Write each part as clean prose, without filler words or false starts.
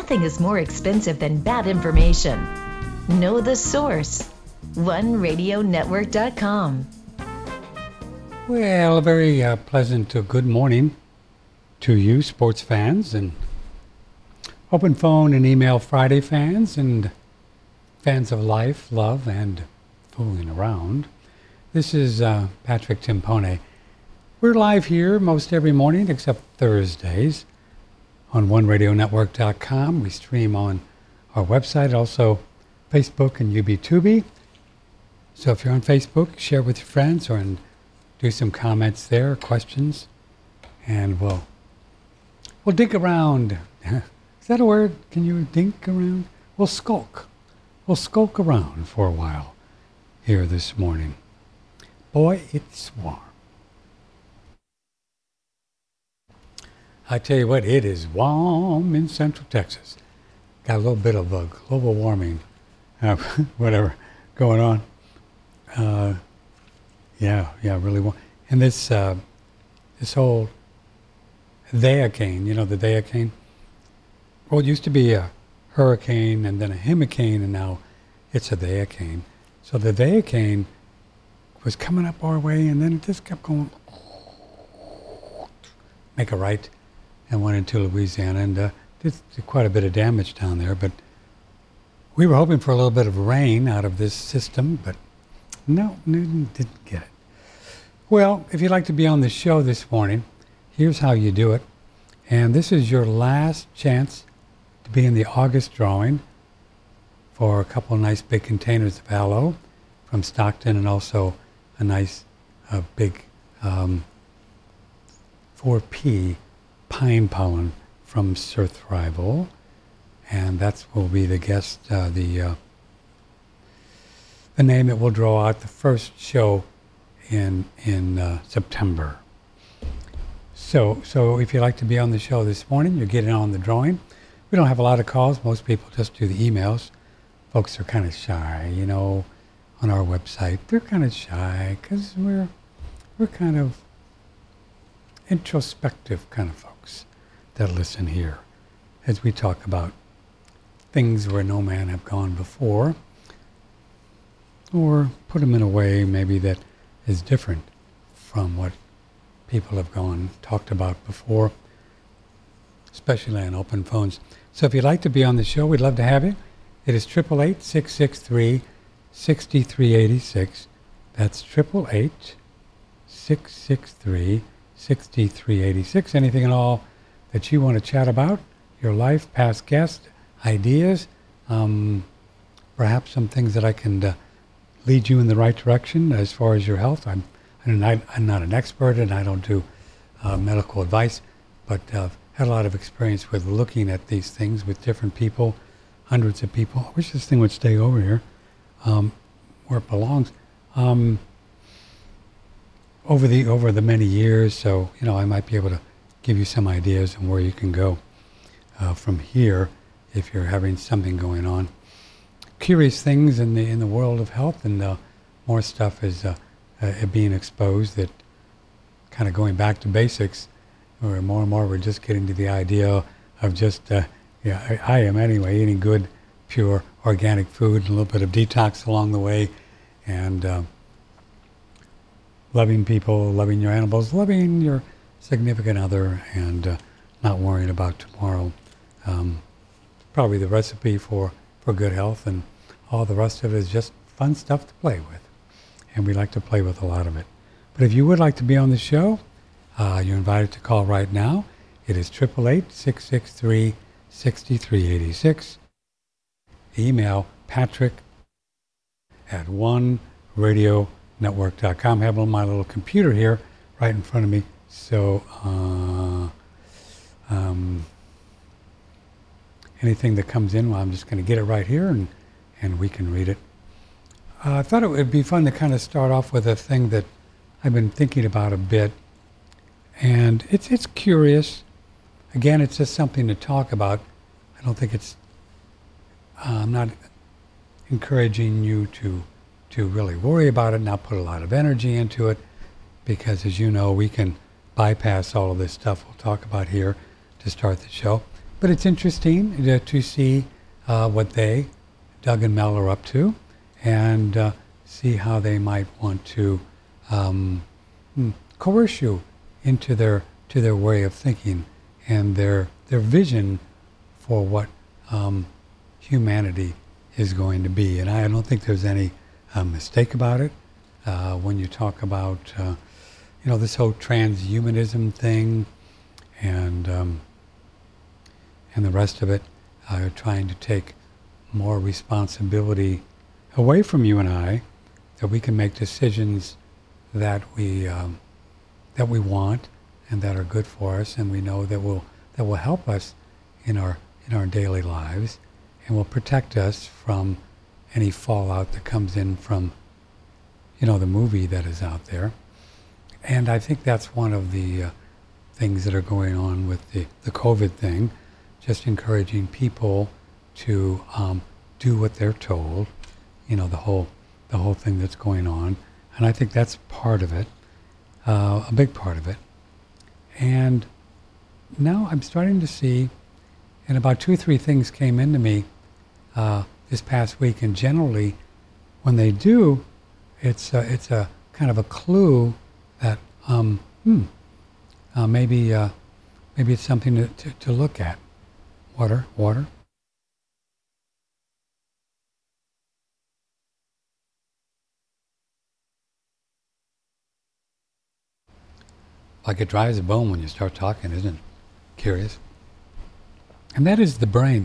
nothing is more expensive than bad information. Know the source. OneRadioNetwork.com. Well, a very pleasant good morning to you, sports fans, and Open Phone and Email Friday fans, and fans of life, love, and fooling around. This is Patrick Timpone. We're live here most every morning except Thursdays on OneRadioNetwork.com. We stream on our website, also Facebook and UBTubi. So if you're on Facebook, share with your friends and do some comments there, questions, and we'll dig around. Is that a word? Can you dink around? We'll skulk. We'll skulk around for a while here this morning. Boy, it's warm. I tell you what, it is warm in Central Texas. Got a little bit of a global warming, whatever, going on. Yeah, really warm. And this whole Dayacane, you know the Dayacane? Well, it used to be a hurricane and then a himicane, and now it's a Dayacane. So the Dayacane was coming up our way, and then it just kept going, make a right, and went into Louisiana, and did quite a bit of damage down there. But we were hoping for a little bit of rain out of this system, but no, didn't get it. Well, if you'd like to be on the show this morning, here's how you do it. And this is your last chance to be in the August drawing for a couple of nice big containers of aloe from Stockton, and also a nice big 4P pine pollen from Surthrival, and that will be the guest, the name that will draw out the first show in September. So if you'd like to be on the show this morning, you're getting on the drawing. We don't have a lot of calls. Most people just do the emails. Folks are kind of shy, you know, on our website. They're kind of shy because we're kind of introspective kind of folks that listen here as we talk about things where no man have gone before, or put them in a way maybe that is different from what people have talked about before, especially on open phones. So if you'd like to be on the show, we'd love to have you. It is 888-663-6386. That's 888-663-6386. Anything at all that you want to chat about, your life, past guests, ideas, perhaps some things that I can lead you in the right direction as far as your health. I'm not an expert, and I don't do medical advice, but I've had a lot of experience with looking at these things with different people, hundreds of people. I wish this thing would stay over here where it belongs. Over the many years, so I might be able to give you some ideas on where you can go from here if you're having something going on. Curious things in the world of health, and more stuff is being exposed, that kind of going back to basics, where more and more we're just getting to the idea of just, I am anyway, eating good, pure, organic food, and a little bit of detox along the way, and loving people, loving your animals, loving your significant other, and not worrying about tomorrow. Probably the recipe for good health, and all the rest of it is just fun stuff to play with. And we like to play with a lot of it. But if you would like to be on the show, you're invited to call right now. It is 888-663-6386. Email patrick@oneradionetwork.com. I have on my little computer here right in front of me. So anything that comes in, well, I'm just going to get it right here, and we can read it. I thought it would be fun to kind of start off with a thing that I've been thinking about a bit, and it's curious. Again, it's just something to talk about. I don't think I'm not encouraging you to really worry about it, not put a lot of energy into it, because as you know, we can bypass all of this stuff we'll talk about here to start the show. but it's interesting to see what Doug and Mel, are up to, and see how they might want to coerce you into their way of thinking and their vision for what humanity is going to be. And I don't think there's any mistake about it when you talk about this whole transhumanism thing and the rest of it, trying to take more responsibility away from you and I, that we can make decisions that we want and that are good for us, and we know that will help us in our daily lives, and will protect us from any fallout that comes in from the movie that is out there. And I think that's one of the things that are going on with the COVID thing, just encouraging people to do what they're told, the whole thing that's going on. And I think that's part of it, a big part of it. And now I'm starting to see, and about 2 or 3 things came into me this past week, and generally when they do, it's a kind of a clue that maybe it's something to look at. Water. Like it dries a bone when you start talking, isn't it? Curious. And that is the brain.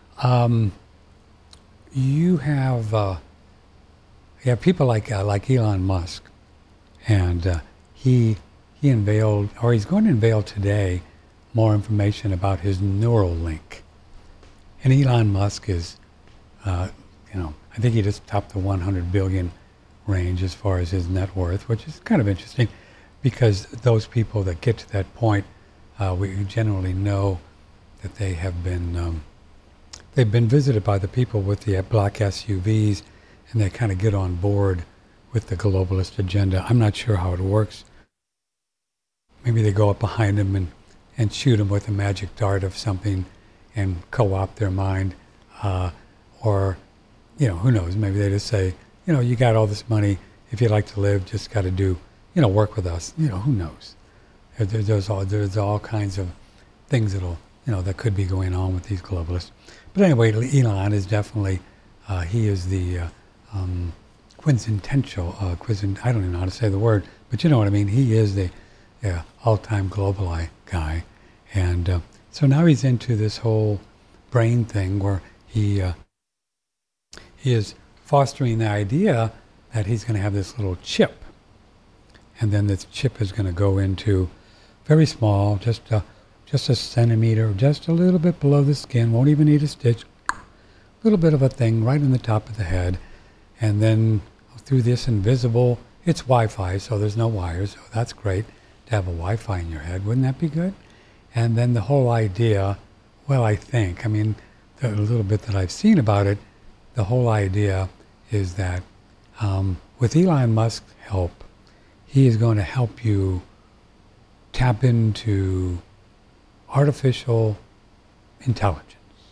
You have people like Elon Musk, and he unveiled, or he's going to unveil today, more information about his Neuralink. And Elon Musk is, I think he just topped the 100 billion range as far as his net worth, which is kind of interesting, because those people that get to that point, we generally know that they have been, they've been visited by the people with the black SUVs, and they kind of get on board with the globalist agenda. I'm not sure how it works. Maybe they go up behind them and shoot them with a magic dart of something and co-opt their mind, or who knows, maybe they just say, you got all this money, if you'd like to live, just got to do, work with us. Who knows? There's all kinds of things that could be going on with these globalists. But anyway, Elon is definitely, he is the quintessential, I don't even know how to say the word, but you know what I mean. He is the all-time global guy. And so now he's into this whole brain thing where he is fostering the idea that he's going to have this little chip. And then this chip is going to go into very small, just a centimeter, just a little bit below the skin, won't even need a stitch, a little bit of a thing right in the top of the head. And then through this invisible, it's Wi-Fi, so there's no wires, so that's great to have a Wi-Fi in your head. Wouldn't that be good? And then the whole idea, well, the little bit that I've seen about it, the whole idea is that with Elon Musk's help, he is going to help you tap into artificial intelligence.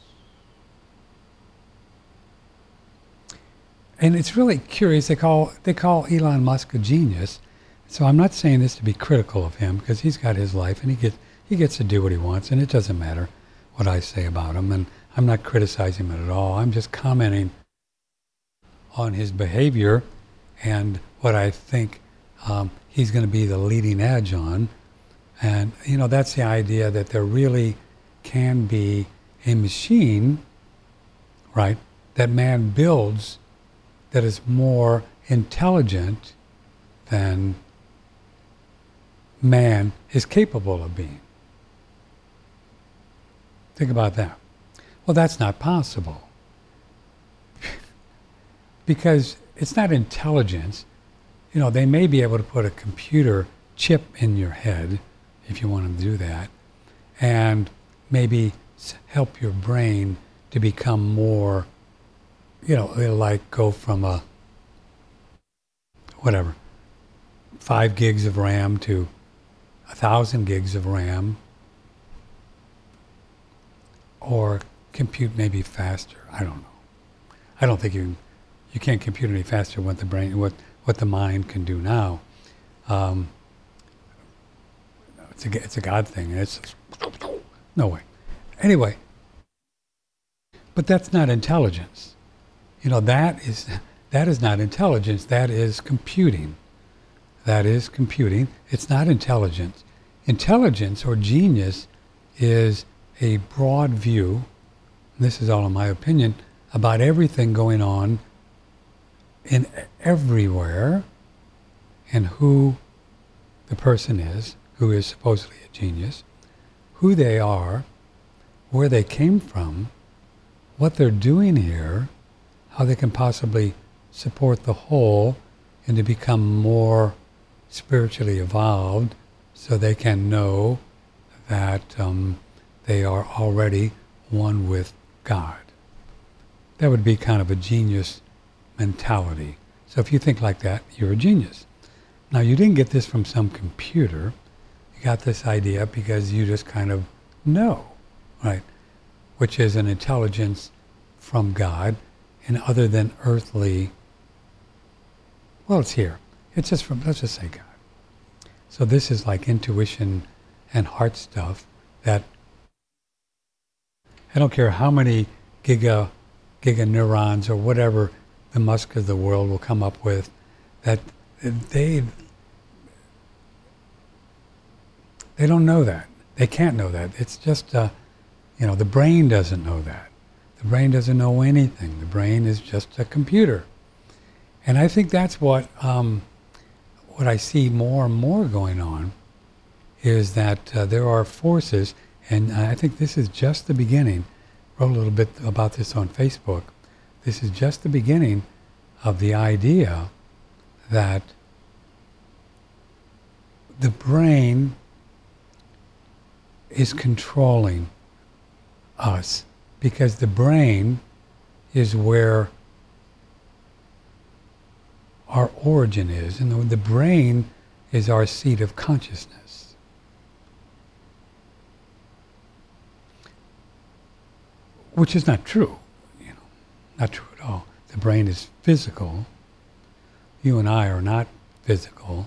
And it's really curious. They call Elon Musk a genius. So I'm not saying this to be critical of him, because he's got his life and he gets to do what he wants, and it doesn't matter what I say about him. And I'm not criticizing him at all. I'm just commenting on his behavior and what I think he's going to be the leading edge on. And, that's the idea that there really can be a machine, right, that man builds that is more intelligent than man is capable of being. Think about that. Well, that's not possible. Because it's not intelligence. They may be able to put a computer chip in your head, if you want to do that, and maybe help your brain to become more, like go from 5 gigs of RAM to 1,000 gigs of RAM. or compute maybe faster. I don't know. I don't think you can't compute any faster what the mind can do now. It's a God thing. It's no way. Anyway, but that's not intelligence. That is not intelligence. That is computing. That is computing. It's not intelligence. Intelligence or genius is a broad view, and this is all in my opinion, about everything going on in everywhere, and who the person is, who is supposedly a genius, who they are, where they came from, what they're doing here, how they can possibly support the whole and to become more spiritually evolved so they can know that they are already one with God. That would be kind of a genius mentality. So if you think like that, you're a genius. Now, you didn't get this from some computer. You got this idea because you just kind of know, right? Which is an intelligence from God, and other than earthly, well, it's here. It's just from, let's just say God. So this is like intuition and heart stuff that I don't care how many giga neurons or whatever the Musk of the world will come up with, that they don't know that. They can't know that. It's just, the brain doesn't know that. The brain doesn't know anything. The brain is just a computer. And I think that's what I see more and more going on is that there are forces, and I think this is just the beginning. Wrote a little bit about this on Facebook. This is just the beginning of the idea that the brain is controlling us, because the brain is where our origin is, and the brain is our seat of consciousness. Which is not true, not true at all. The brain is physical. You and I are not physical.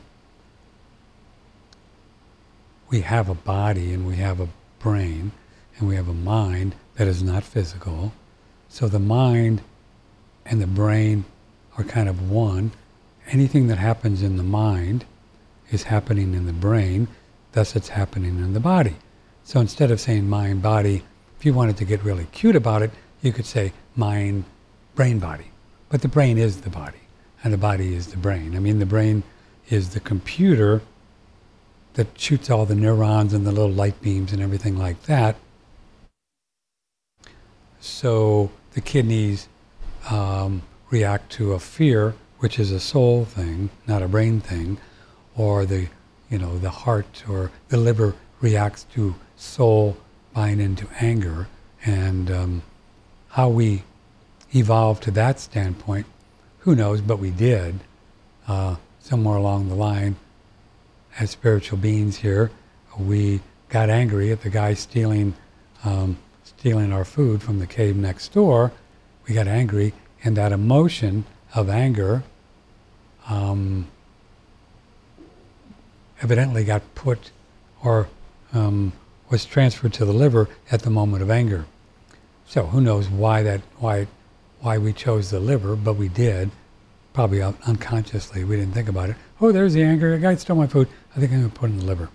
We have a body and we have a brain and we have a mind that is not physical. So the mind and the brain are kind of one. Anything that happens in the mind is happening in the brain, thus it's happening in the body. So instead of saying mind, body, if you wanted to get really cute about it, you could say mind, brain, body. But the brain is the body, and the body is the brain. I mean, the brain is the computer that shoots all the neurons and the little light beams and everything like that. So the kidneys react to a fear, which is a soul thing, not a brain thing, or the heart or the liver reacts to soul buying into anger, and how we evolved to that standpoint, who knows, but we did somewhere along the line. As spiritual beings here, we got angry at the guy stealing our food from the cave next door. We got angry, and that emotion of anger evidently got put or was transferred to the liver at the moment of anger. So who knows why we chose the liver, but we did. Probably unconsciously, we didn't think about it. Oh, there's the anger. The guy stole my food. I think I'm going to put it in the liver.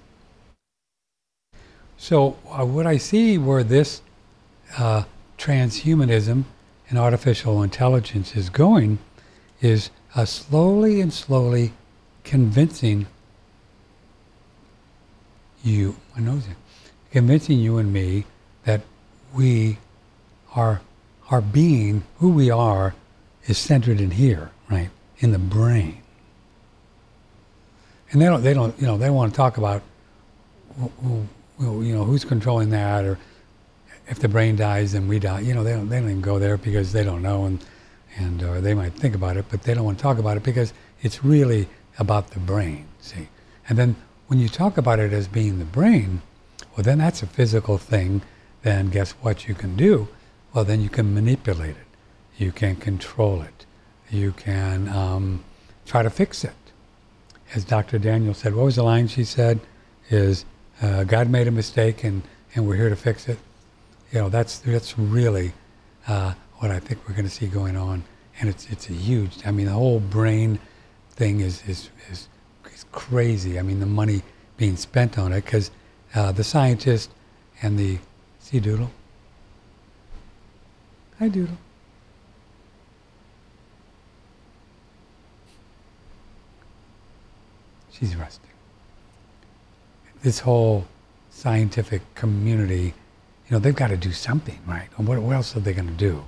So what I see where this transhumanism and artificial intelligence is going is slowly and slowly convincing you, convincing you and me that we are, our being, who we are, is centered in here, right, in the brain. And they want to talk about, who's controlling that, or if the brain dies, then we die. They don't even go there because they don't know, and or they might think about it, but they don't want to talk about it because it's really about the brain. See, and then when you talk about it as being the brain, well, then that's a physical thing then guess what you can do? Well, then you can manipulate it. You can control it. You can try to fix it. As Dr. Daniel said, what was the line she said? Is God made a mistake and we're here to fix it. You know, that's really what I think we're going to see going on, and it's a huge. I mean, the whole brain thing is crazy. I mean, the money being spent on it because the scientist and the Doodle. Hi, Doodle. She's resting. This whole scientific community, they've got to do something, right? And what else are they going to do?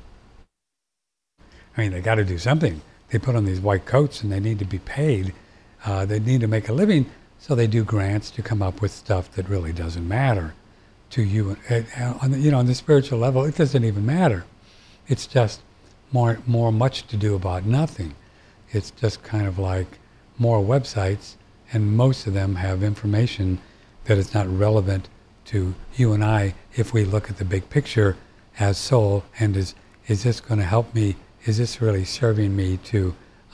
I mean, they got to do something. They put on these white coats and they need to be paid. They need to make a living, so they do grants to come up with stuff that really doesn't matter to you. On the spiritual level, it doesn't even matter. It's just much to do about nothing. It's just kind of like more websites, and most of them have information that is not relevant to you and I if we look at the big picture as soul, and is this going to help me? Is this really serving me to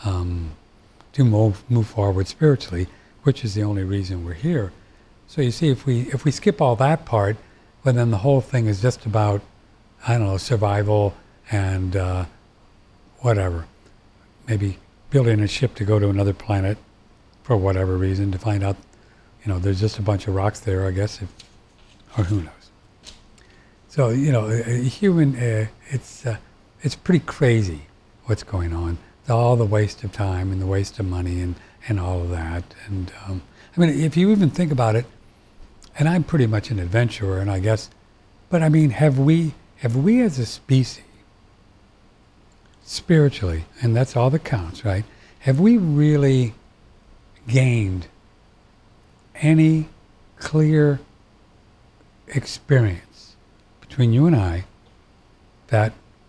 move forward spiritually, which is the only reason we're here. So you see, if we skip all that part, well, then the whole thing is just about, I don't know, survival and whatever. Maybe building a ship to go to another planet for whatever reason, to find out, there's just a bunch of rocks there, I guess, or who knows. So, human, it's pretty crazy what's going on. All the waste of time and the waste of money and all of that. And I mean, if you even think about it, and I'm pretty much an adventurer, and I guess, but I mean, have we as a species, spiritually, and that's all that counts, right? Have we really gained any clear experience between you and I that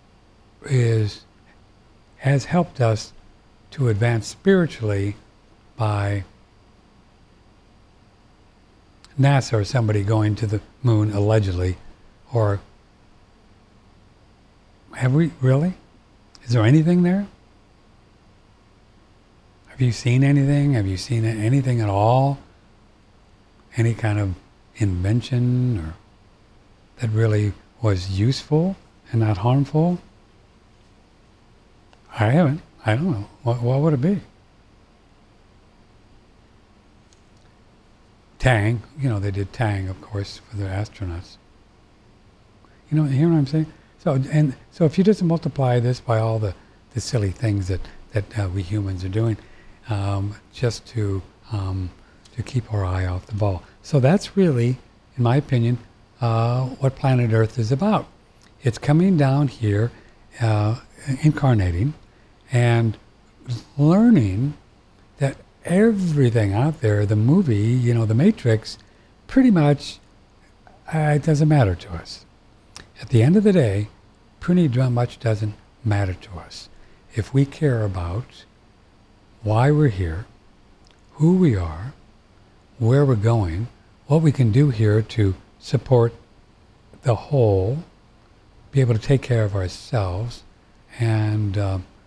has helped us to advance spiritually by NASA or somebody going to the moon allegedly? Or have we really? Is there anything there? Have you seen anything? Have you seen anything at all? Any kind of invention or that really was useful and not harmful? I haven't. I don't know. What would it be? Tang. They did Tang, of course, for the astronauts. You hear what I'm saying? So if you just multiply this by all the silly things that we humans are doing, just to keep our eye off the ball. So that's really, in my opinion, what planet Earth is about. It's coming down here, incarnating, and learning that everything out there, the movie, the Matrix, pretty much, it doesn't matter to us. At the end of the day, pretty much doesn't matter to us. If we care about why we're here, who we are, where we're going, what we can do here to support the whole, be able to take care of ourselves, and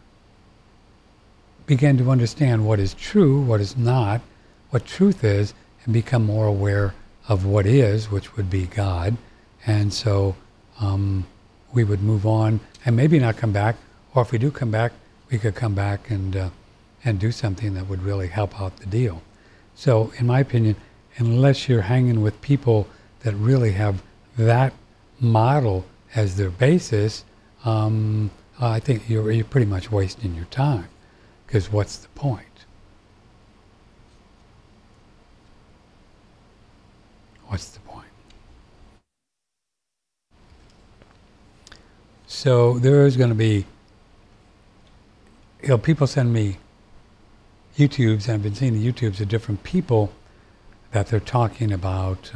begin to understand what is true, what is not, what truth is, and become more aware of what is, which would be God. And so we would move on and maybe not come back, or if we do come back, we could come back and do something that would really help out the deal. So in my opinion, unless you're hanging with people that really have that model as their basis, I think you're pretty much wasting your time, because what's the point? What's the point? So there is going to be, people send me YouTubes, and I've been seeing the YouTubes of different people that they're talking about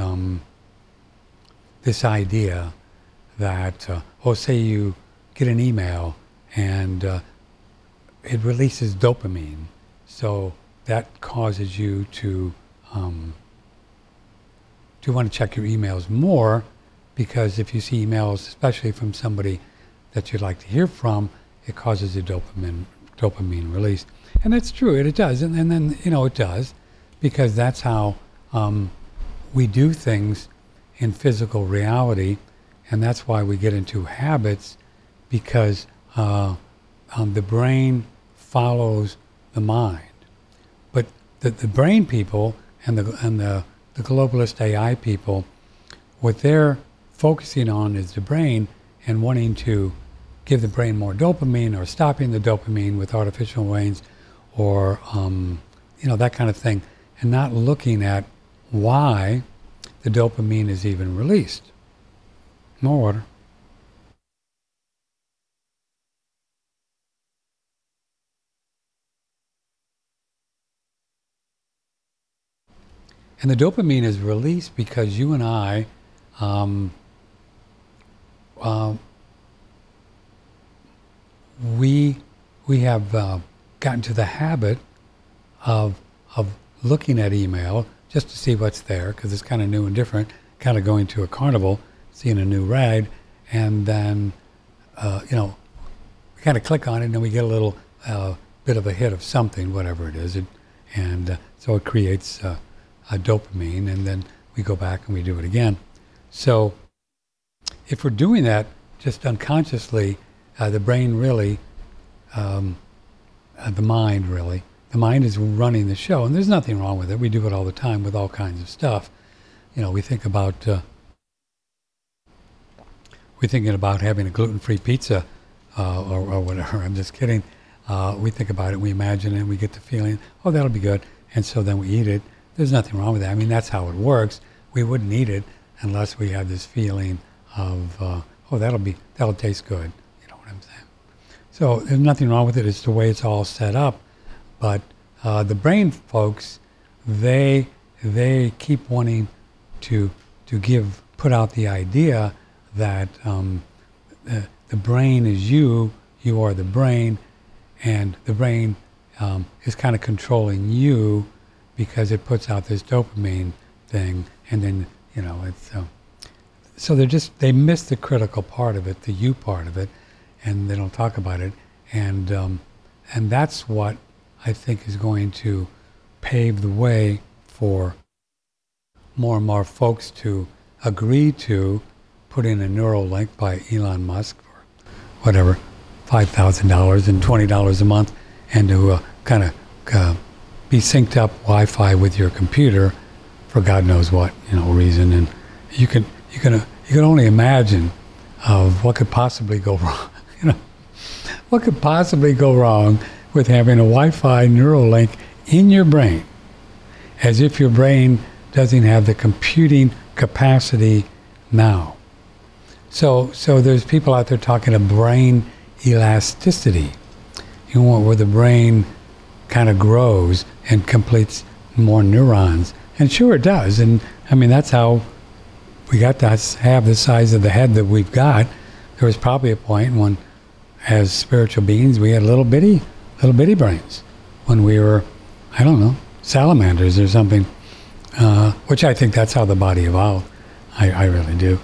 this idea that, say you get an email and it releases dopamine, so that causes you to want to check your emails more, because if you see emails, especially from somebody that you'd like to hear from, it causes a dopamine release. And that's true, it does. And then, it does, because that's how we do things in physical reality. And that's why we get into habits, because the brain follows the mind. But the brain people and the globalist AI people, what they're focusing on is the brain and wanting to give the brain more dopamine, or stopping the dopamine with artificial ways, or that kind of thing, and not looking at why the dopamine is even released. More water. And the dopamine is released because you and I we have gotten to the habit of looking at email just to see what's there, because it's kind of new and different, kind of going to a carnival, seeing a new ride, and then we kind of click on it, and then we get a little bit of a hit of something, whatever it is, and so it creates a dopamine, and then we go back and we do it again. So if we're doing that just unconsciously, the brain really, the mind is running the show, and there's nothing wrong with it. We do it all the time with all kinds of stuff. We think about we're thinking about having a gluten-free pizza or whatever. I'm just kidding. We think about it, we imagine it, and we get the feeling, oh, that'll be good, and so then we eat it. There's nothing wrong with that. I mean, that's how it works. We wouldn't eat it unless we had this feeling of, oh, that'll taste good. You know what I'm saying? So there's nothing wrong with it. It's the way it's all set up. But the brain folks, they keep wanting to put out the idea that the brain is you are the brain, and the brain is kind of controlling you because it puts out this dopamine thing, and then it's so they miss the critical part of it, the you part of it, and they don't talk about it, and that's what I think is going to pave the way for more and more folks to agree to put in a Neuralink by Elon Musk for whatever, $5,000 and $20 a month, and to kind of be synced up Wi-Fi with your computer for God knows what reason, and you can only imagine of what could possibly go wrong. What could possibly go wrong with having a Wi-Fi Neuralink in your brain, as if your brain doesn't have the computing capacity now. So there's people out there talking of brain elasticity, where the brain kind of grows and completes more neurons. And sure it does. And I mean, that's how we got to have the size of the head that we've got. There was probably a point when, as spiritual beings, we had little bitty brains when we were, I don't know, salamanders or something, which I think that's how the body evolved. I really do.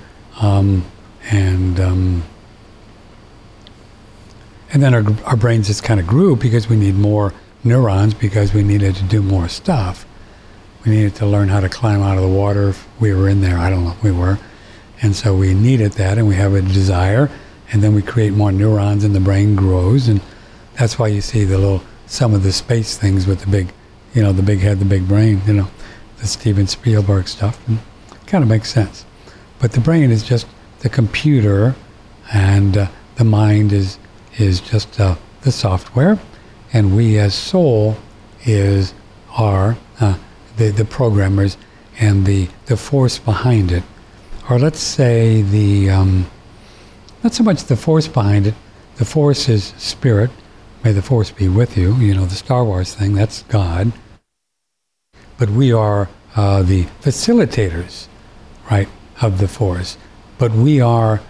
And then our brains just kind of grew because we need more neurons, because we needed to do more stuff. We needed to learn how to climb out of the water if we were in there. I don't know if we were. And so we needed that, and we have a desire, and then we create more neurons and the brain grows, and that's why you see some of the space things with the big, the big head, the big brain, the Steven Spielberg stuff. And it kind of makes sense. But the brain is just the computer, and the mind is just the software, and we as soul are the programmers and the force behind it. Or let's say not so much the force behind it. The force is spirit. May the force be with you. The Star Wars thing, that's God. But we are the facilitators, right, of the force. But we are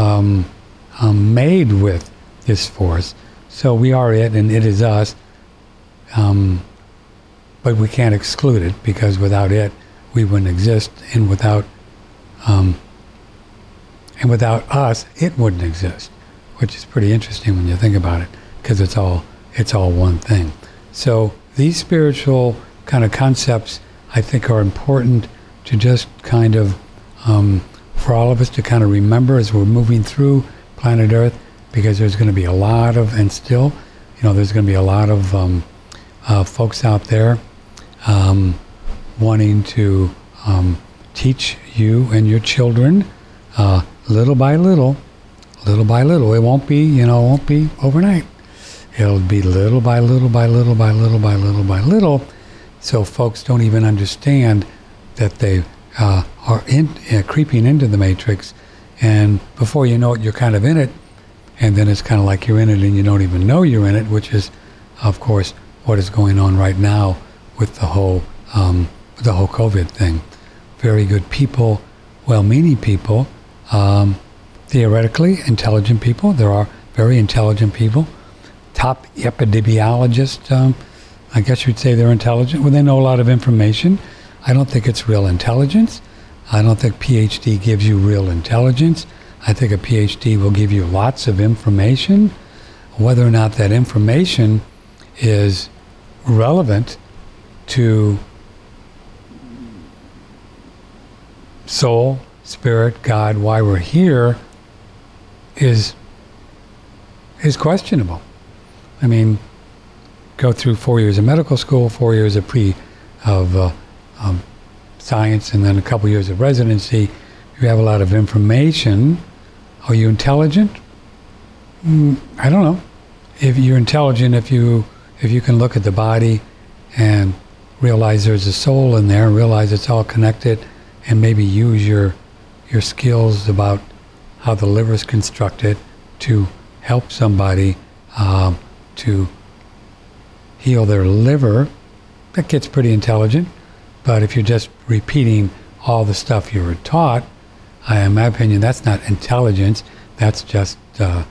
made with this force. So we are it, and it is us. But we can't exclude it, because without it, we wouldn't exist. And without and without us, it wouldn't exist, which is pretty interesting when you think about it, because it's all one thing. So these spiritual kind of concepts, I think, are important to just kind of, for all of us to kind of remember as we're moving through planet Earth, because there's going to be a lot of, and still, there's going to be a lot of folks out there wanting to teach you and your children little by little. It won't be, overnight. It'll be little by little by little by little by little by little, so folks don't even understand that they are creeping into the matrix, and before you know it, you're kind of in it, and then it's kind of like you're in it and you don't even know you're in it, which is, of course, what is going on right now with the whole COVID thing. Very good people, well-meaning people, theoretically intelligent people. There are very intelligent people. Top epidemiologists, I guess you'd say they're intelligent. Well, they know a lot of information. I don't think it's real intelligence. I don't think PhD gives you real intelligence. I think a PhD will give you lots of information. Whether or not that information is relevant to soul, spirit, God, why we're here, is questionable. I mean, go through 4 years of medical school, 4 years of science, and then a couple years of residency. You have a lot of information. Are you intelligent? I don't know. If you're intelligent, if you can look at the body and realize there's a soul in there, and realize it's all connected, and maybe use your skills about how the liver is constructed to help somebody to heal their liver, that gets pretty intelligent. But if you're just repeating all the stuff you were taught, in my opinion, that's not intelligence. That's just, a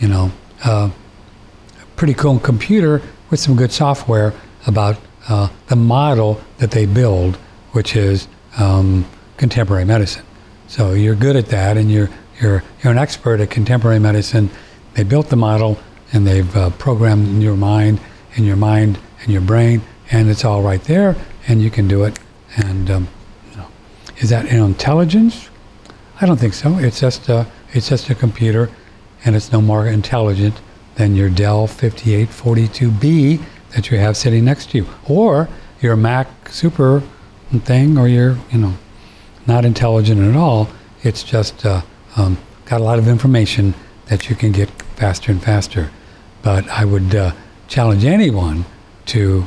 pretty cool computer with some good software about the model that they build, which is contemporary medicine. So you're good at that, and you're an expert at contemporary medicine. They built the model, and they've programmed your mind and your brain, and it's all right there, and you can do it. And is that intelligence? I don't think so. It's just a computer, and it's no more intelligent than your Dell 5842B that you have sitting next to you, or your Mac Super thing, or your not intelligent at all. It's just got a lot of information that you can get faster and faster. But I would challenge anyone to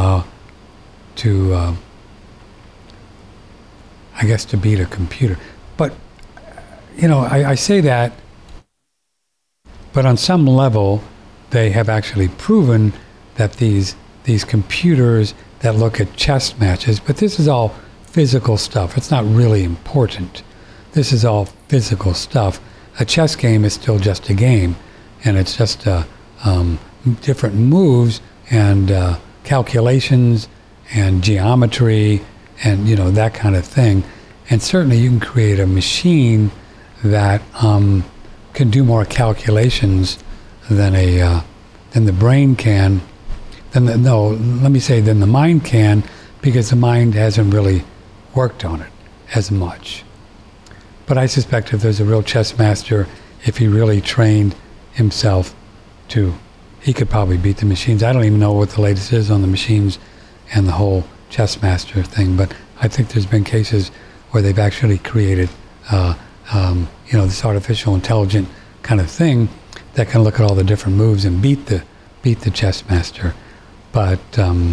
I guess to beat a computer. But I say that, but on some level, they have actually proven that these computers that look at chess matches, but this is all physical stuff. It's not really important. This is all physical stuff. A chess game is still just a game, and it's just different moves and calculations and geometry and that kind of thing. And certainly you can create a machine that can do more calculations than the brain can. Than the mind can, because the mind hasn't really worked on it as much. But I suspect if there's a real chess master, if he really trained himself he could probably beat the machines. I don't even know what the latest is on the machines and the whole chess master thing, but I think there's been cases where they've actually created this artificial intelligent kind of thing that can look at all the different moves and beat the chess master. But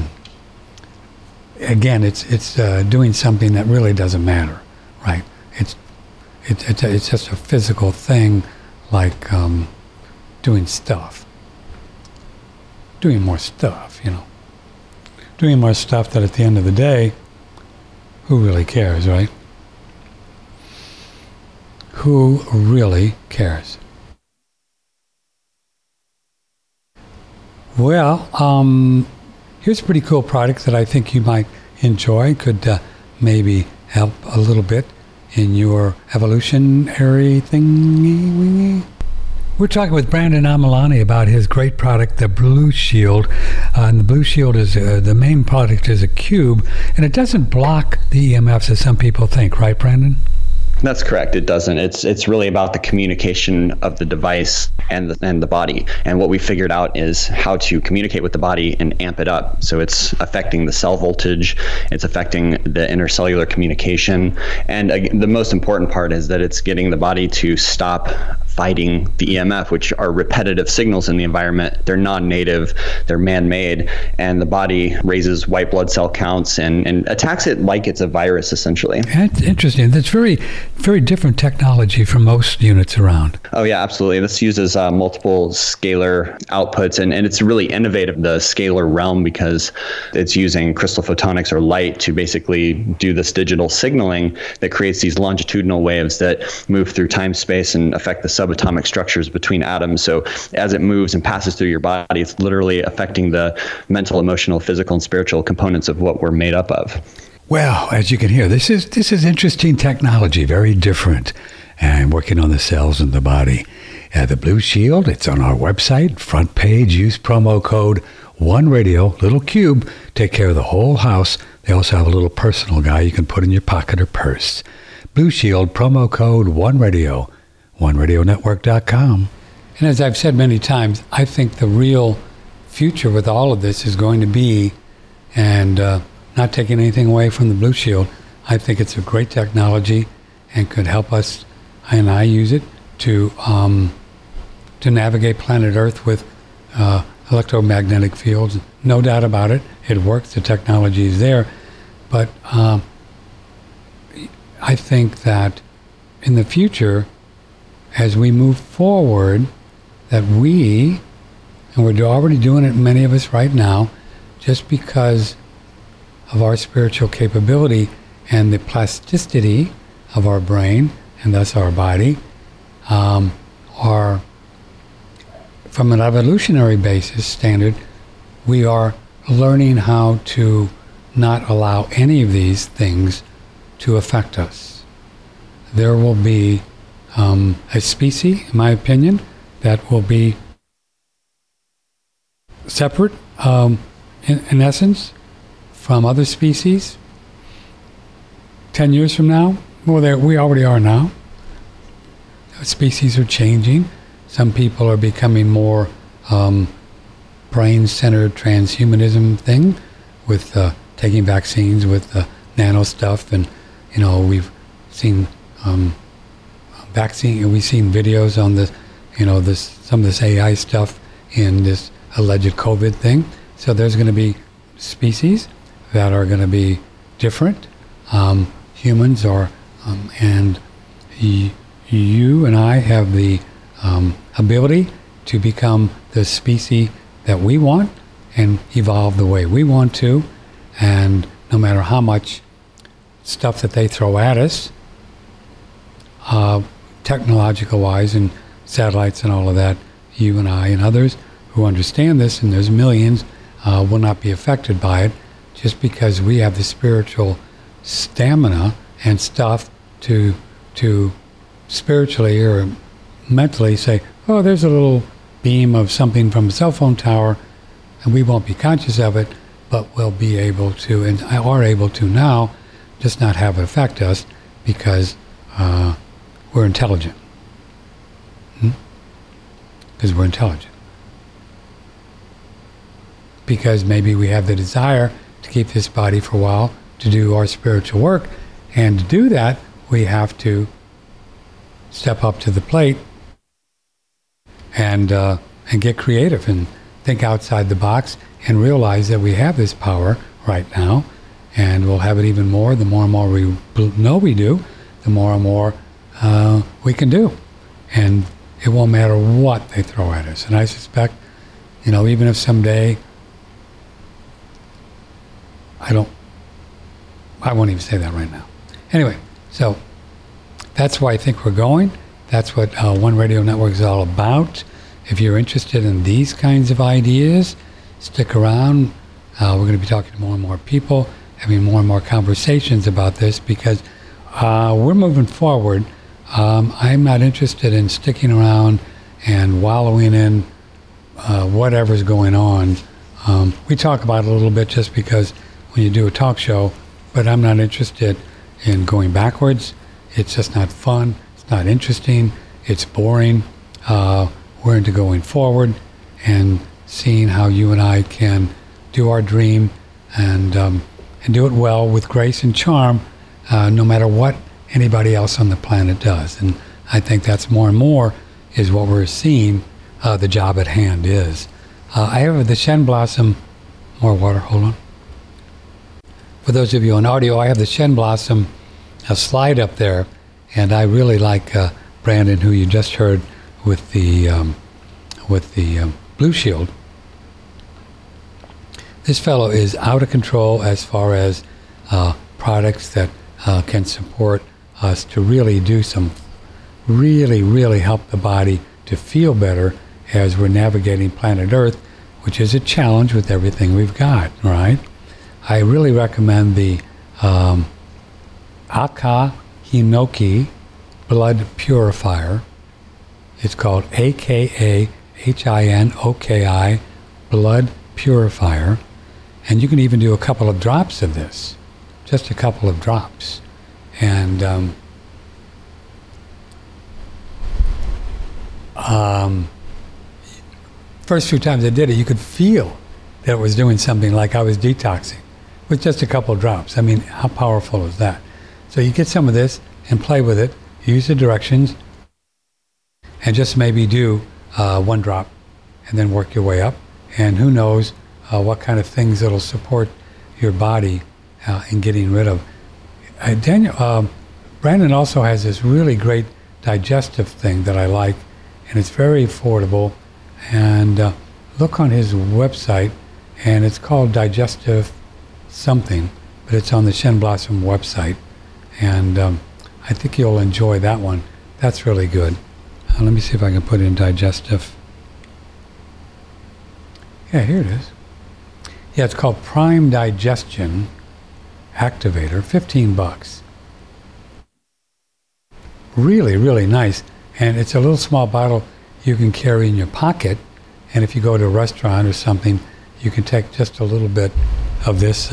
again, it's doing something that really doesn't matter, right? It's just a physical thing, like doing more stuff, doing more stuff that at the end of the day, who really cares, right? Who really cares? Well, here's a pretty cool product that I think you might enjoy, could maybe help a little bit in your evolutionary thingy. We're talking with Brandon Amalani about his great product, the Blue Shield. And the Blue Shield is the main product is a cube, and it doesn't block the EMFs as some people think, right, Brandon? That's correct. It doesn't. It's really about the communication of the device and the body. And what we figured out is how to communicate with the body and amp it up. So it's affecting the cell voltage, it's affecting the intercellular communication, and the most important part is that it's getting the body to stop fighting the EMF, which are repetitive signals in the environment. They're non-native, they're man-made, and the body raises white blood cell counts and attacks it like it's a virus, essentially. That's interesting. That's very, very different technology from most units around. Oh yeah, absolutely. This uses multiple scalar outputs, and it's really innovative, the scalar realm, because it's using crystal photonics or light to basically do this digital signaling that creates these longitudinal waves that move through time, space, and affect the subatomic structures between atoms. So as it moves and passes through your body, it's literally affecting the mental, emotional, physical, and spiritual components of what we're made up of. Well, as you can hear, this is interesting technology, very different, and working on the cells in the body. The Blue Shield, it's on our website, front page. Use promo code OneRadio, little cube, take care of the whole house. They also have a little personal guy you can put in your pocket or purse. Blue Shield, promo code OneRadio, OneRadioNetwork.com. And as I've said many times, I think the real future with all of this is going to be, and not taking anything away from the Blue Shield, I think it's a great technology and could help us, and I use it to navigate planet Earth with electromagnetic fields. No doubt about it. It works. The technology is there. But I think that in the future, as we move forward, that we, and we're already doing it, many of us right now, just because of our spiritual capability and the plasticity of our brain, and thus our body, are, from an evolutionary basis standard, we are learning how to not allow any of these things to affect us. There will be a species, in my opinion, that will be separate, in essence, from other species 10 years from now. Well, we already are now. Species are changing. Some people are becoming more brain-centered transhumanism thing with taking vaccines with nano stuff, and we've seen we've seen videos on this, some of this AI stuff in this alleged COVID thing. So there's going to be species that are going to be different. Humans are, and you and I have the ability to become the species that we want and evolve the way we want to. And no matter how much stuff that they throw at us, technological-wise, and satellites and all of that, you and I and others who understand this, and there's millions, will not be affected by it, just because we have the spiritual stamina and stuff to spiritually or mentally say, oh, there's a little beam of something from a cell phone tower, and we won't be conscious of it, but we'll be able to, and are able to now, just not have it affect us because we're intelligent. Because we're intelligent. Because maybe we have the desire to keep this body for a while to do our spiritual work, and to do that, we have to step up to the plate and get creative and think outside the box and realize that we have this power right now, and we'll have it even more. The more and more we know we do, the more and more we can do. And it won't matter what they throw at us. And I suspect, even if someday, I won't even say that right now. Anyway, so that's where I think we're going. That's what One Radio Network is all about. If you're interested in these kinds of ideas, stick around. We're going to be talking to more and more people, having more and more conversations about this, because We're moving forward. I'm not interested in sticking around and wallowing in whatever's going on. We talk about it a little bit just because when you do a talk show, but I'm not interested in going backwards. It's just not fun. It's not interesting. It's boring. We're into going forward and seeing how you and I can do our dream and do it well with grace and charm, no matter what anybody else on the planet does. And I think that's more and more is what we're seeing the job at hand is. I have the Shen Blossom, more water, hold on. For those of you on audio, I have the Shen Blossom slide up there, and I really like Brandon, who you just heard with the Blue Shield. This fellow is out of control as far as products that can support us to really do some really help the body to feel better as we're navigating planet Earth, which is a challenge with everything we've got, right? I really recommend the Aka Hinoki Blood Purifier. It's called AKA HINOKI Blood Purifier. And you can even do a couple of drops of this, just a couple of drops. And first few times I did it, you could feel that it was doing something like I was detoxing with just a couple of drops. I mean, how powerful is that? So you get some of this and play with it, use the directions, and just maybe do one drop and then work your way up. And who knows what kind of things it'll support your body in getting rid of. Brandon also has this really great digestive thing that I like, and it's very affordable. And look on his website, and it's called Digestive something, but it's on the Shen Blossom website. And I think you'll enjoy that one. That's really good. Let me see if I can put in digestive. Yeah, here it is. Yeah, it's called Prime Digestion Activator, $15. Really nice. And it's a little small bottle you can carry in your pocket. And if you go to a restaurant or something, you can take just a little bit of this,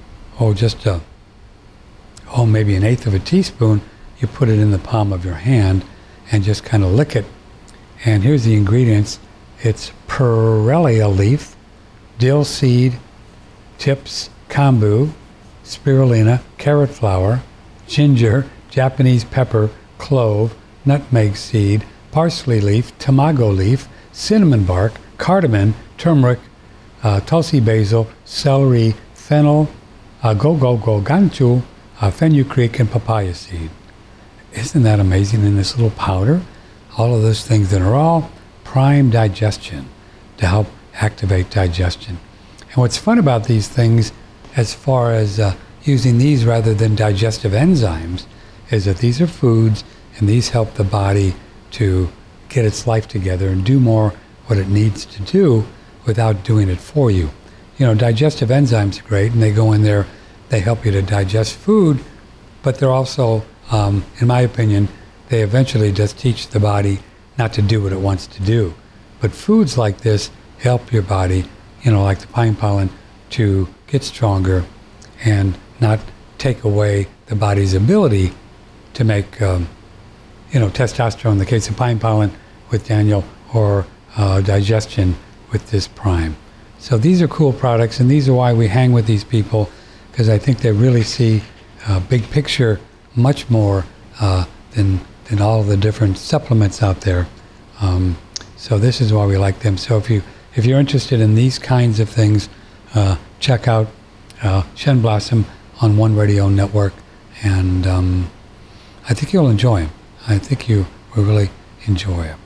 maybe an eighth of a teaspoon. You put it in the palm of your hand and just kind of lick it. And here's the ingredients. It's Perellia leaf, dill seed, tips, kombu, spirulina, carrot flower, ginger, Japanese pepper, clove, nutmeg seed, parsley leaf, tamago leaf, cinnamon bark, cardamom, turmeric, tulsi basil, celery, fennel, ganchu, fenugreek, and papaya seed. Isn't that amazing in this little powder? All of those things that are all prime digestion to help activate digestion. And what's fun about these things, as far as using these rather than digestive enzymes, is that these are foods and these help the body to get its life together and do more what it needs to do without doing it for you. You know, digestive enzymes are great, and they go in there, they help you to digest food, but they're also, in my opinion, they eventually just teach the body not to do what it wants to do. But foods like this help your body, you know, like the pine pollen, to get stronger and not take away the body's ability to make, testosterone in the case of pine pollen with Daniel, or digestion with this prime. So these are cool products, and these are why we hang with these people, because I think they really see big picture much more than all the different supplements out there. So this is why we like them. So if you're interested in these kinds of things, check out Shen Blossom on One Radio Network, and I think you'll enjoy them. I think you will really enjoy them.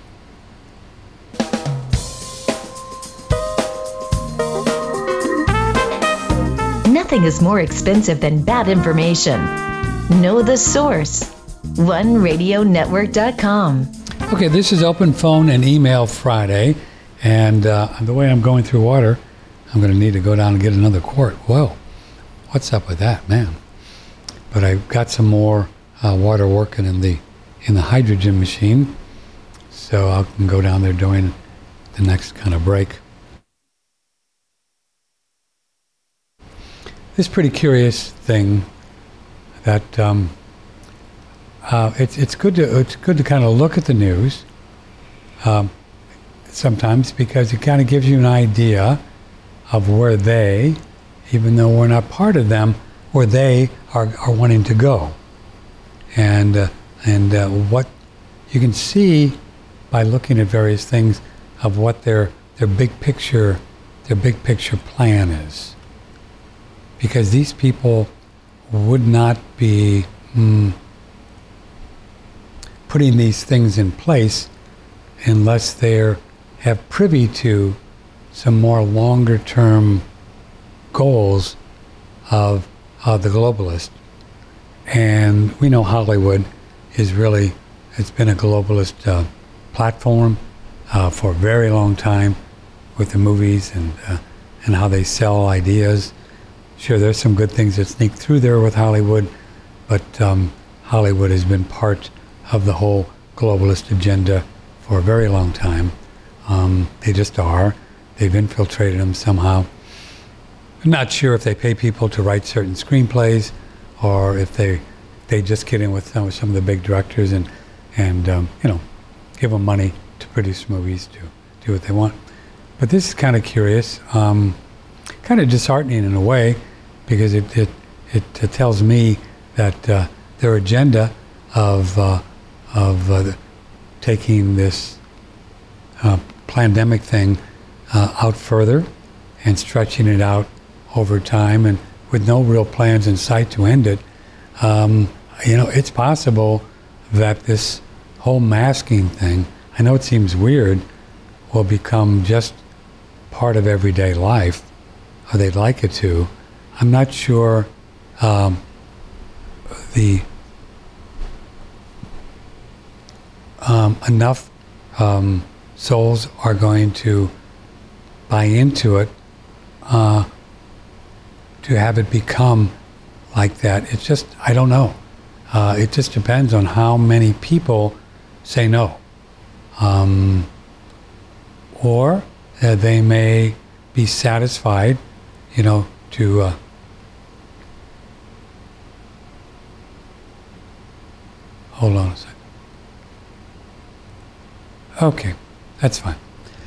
Nothing is more expensive than bad information. Know the source. OneRadioNetwork.com. Okay, this is Open Phone and Email Friday, and the way I'm going through water, I'm going to need to go down and get another quart. Whoa, what's up with that, man? but I've got some more water working in the hydrogen machine, so I can go down there during the next kind of break. This pretty curious thing that it's good to kind of look at the news sometimes, because it kind of gives you an idea of where they, even though we're not part of them, where they are wanting to go, and what you can see by looking at various things of what their big picture plan is. Because these people would not be putting these things in place unless they have privy to some more longer term goals of the globalist. And we know Hollywood is really, it's been a globalist platform for a very long time with the movies and how they sell ideas. Sure, there's some good things that sneak through there with Hollywood, but Hollywood has been part of the whole globalist agenda for a very long time. They just are. They've infiltrated them somehow. I'm not sure if they pay people to write certain screenplays, or if they just get in with some of the big directors and give them money to produce movies, to do what they want. But this is kind of curious, kind of disheartening in a way, because it tells me that their agenda of taking this pandemic thing out further and stretching it out over time, and with no real plans in sight to end it, it's possible that this whole masking thing, I know it seems weird, will become just part of everyday life, or they'd like it to. I'm not sure enough souls are going to buy into it to have it become like that. It's just, I don't know. It just depends on how many people say no. Or they may be satisfied, to hold on a second. Okay, that's fine.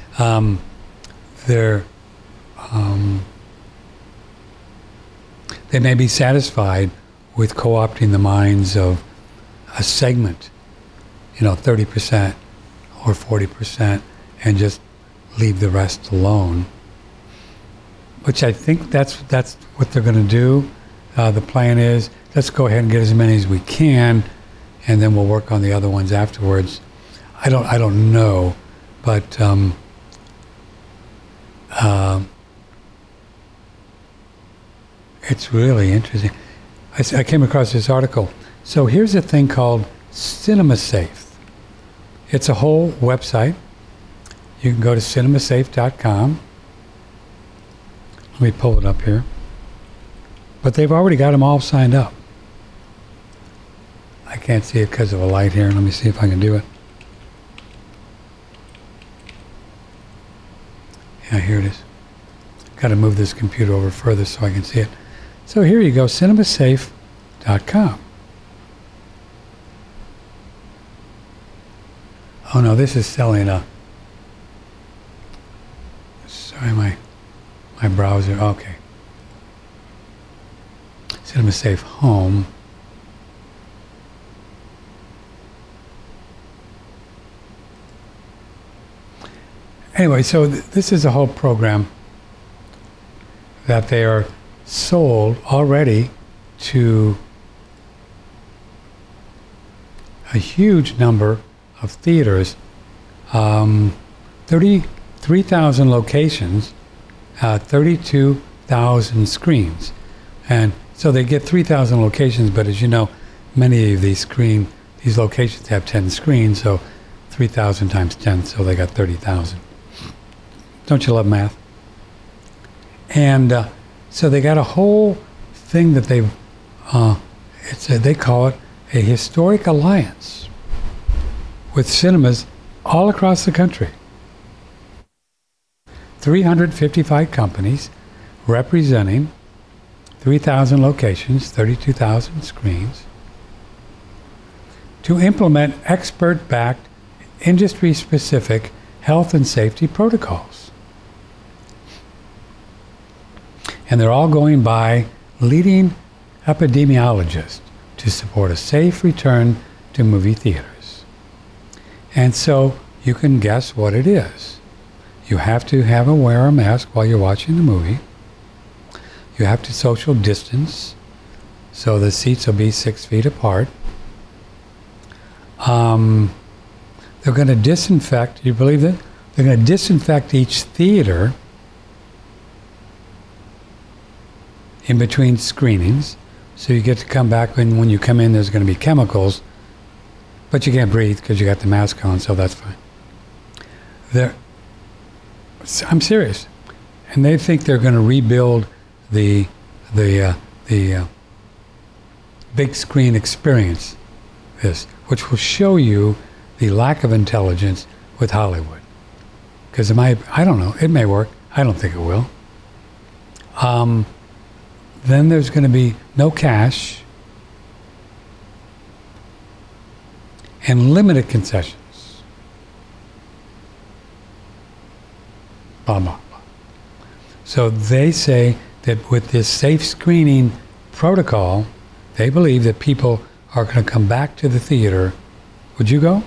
They may be satisfied with co-opting the minds of a segment, 30% or 40%, and just leave the rest alone. Which I think that's what they're going to do. The plan is, let's go ahead and get as many as we can, and then we'll work on the other ones afterwards. I don't know, but it's really interesting. I came across this article. So here's a thing called CinemaSafe. It's a whole website. You can go to cinemasafe.com. Let me pull it up here. But they've already got them all signed up. I can't see it because of a light here. Let me see if I can do it. Yeah, here it is. Got to move this computer over further so I can see it. So here you go, cinemasafe.com. Oh no, this is selling a... Sorry, my browser. Okay. CinemaSafe Home. Anyway, so this is a whole program that they are sold already to a huge number of theaters, 33,000 locations, 32,000 screens. And so they get 3,000 locations, but as you know, many of these locations have 10 screens, so 3,000 times 10, so they got 30,000. Don't you love math? And so they got a whole thing that they've they call it a historic alliance with cinemas all across the country. 355 companies representing 3,000 locations, 32,000 screens, to implement expert-backed, industry-specific health and safety protocols. And they're all going by leading epidemiologists to support a safe return to movie theaters. And so you can guess what it is. You have to wear a mask while you're watching the movie. You have to social distance, so the seats will be 6 feet apart. They're going to disinfect, you believe that? They're going to disinfect each theater in between screenings. So you get to come back, when you come in, there's going to be chemicals, but you can't breathe because you got the mask on, so that's fine. I'm serious. And they think they're going to rebuild the big screen experience, which will show you the lack of intelligence with Hollywood. Because I don't know, it may work. I don't think it will. Then there's going to be no cash and limited concessions. Blah, blah, blah. So they say that with this safe screening protocol, they believe that people are going to come back to the theater. Would you go?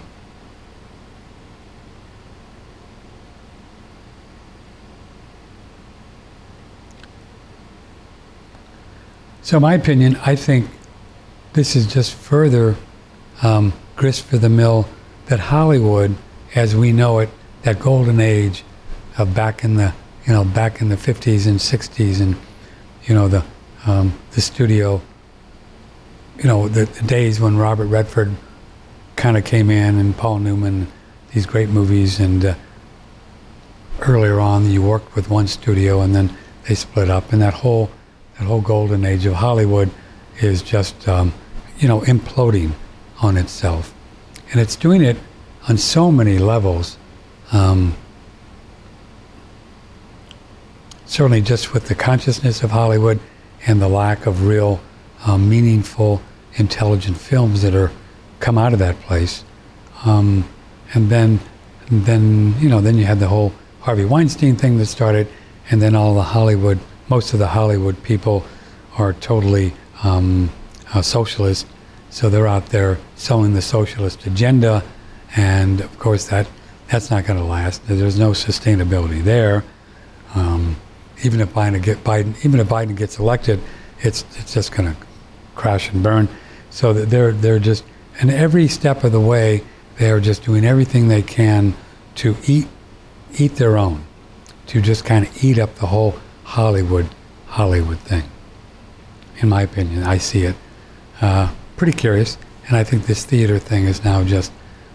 So my opinion, I think this is just further grist for the mill that Hollywood, as we know it, that golden age of back in the 50s and 60s, and the studio, the days when Robert Redford kind of came in, and Paul Newman, these great movies, and earlier on you worked with one studio and then they split up, and that whole golden age of Hollywood is just imploding on itself, and it's doing it on so many levels. Certainly just with the consciousness of Hollywood and the lack of real meaningful, intelligent films that are come out of that place. And then you had the whole Harvey Weinstein thing that started, and then most of the Hollywood people are totally socialist, so they're out there selling the socialist agenda, and of course that's not going to last. There's no sustainability there. Even if Biden gets elected, it's just going to crash and burn. So that they're just, and every step of the way, they are just doing everything they can to eat their own, to just kind of eat up the whole Hollywood thing. In my opinion, I see it pretty curious, and I think this theater thing is now just